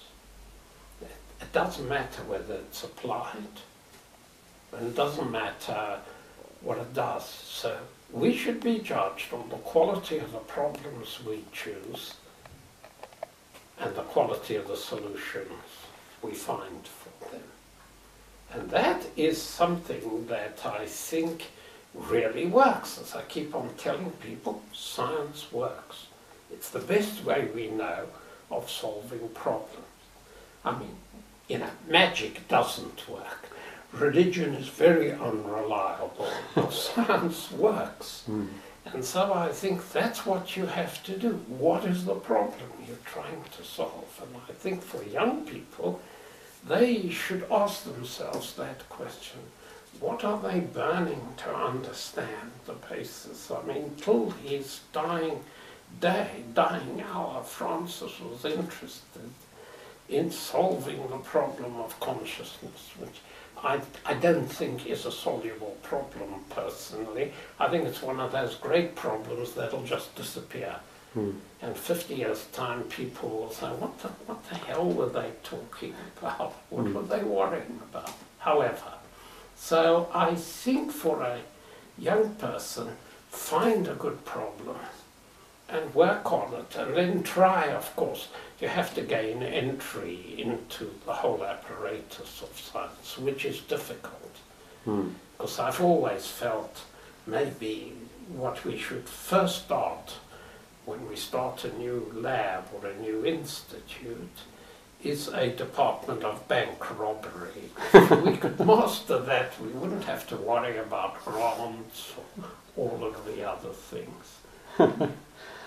It doesn't matter whether it's applied, and it doesn't matter what it does. So we should be judged on the quality of the problems we choose and the quality of the solutions we find for them. And that is something that I think really works. As I keep on telling people, science works. It's the best way we know of solving problems. I mean, you know, magic doesn't work. Religion is very unreliable, but science works. Mm. And so I think that's what you have to do. What is the problem you're trying to solve? And I think for young people, they should ask themselves that question. What are they burning to understand the basis? I mean, till his dying day, dying hour, Francis was interested in solving the problem of consciousness, which I, I don't think is a soluble problem personally. I think it's one of those great problems that'll just disappear. Mm. And fifty years' time, people will say, what the, what the hell were they talking about? What mm. were they worrying about? However, so I think for a young person, find a good problem and work on it, and then try, of course. You have to gain entry into the whole apparatus of science, which is difficult. Mm. Because I've always felt maybe what we should first start when we start a new lab or a new institute is a department of bank robbery. If we could master that, we wouldn't have to worry about grants or all of the other things.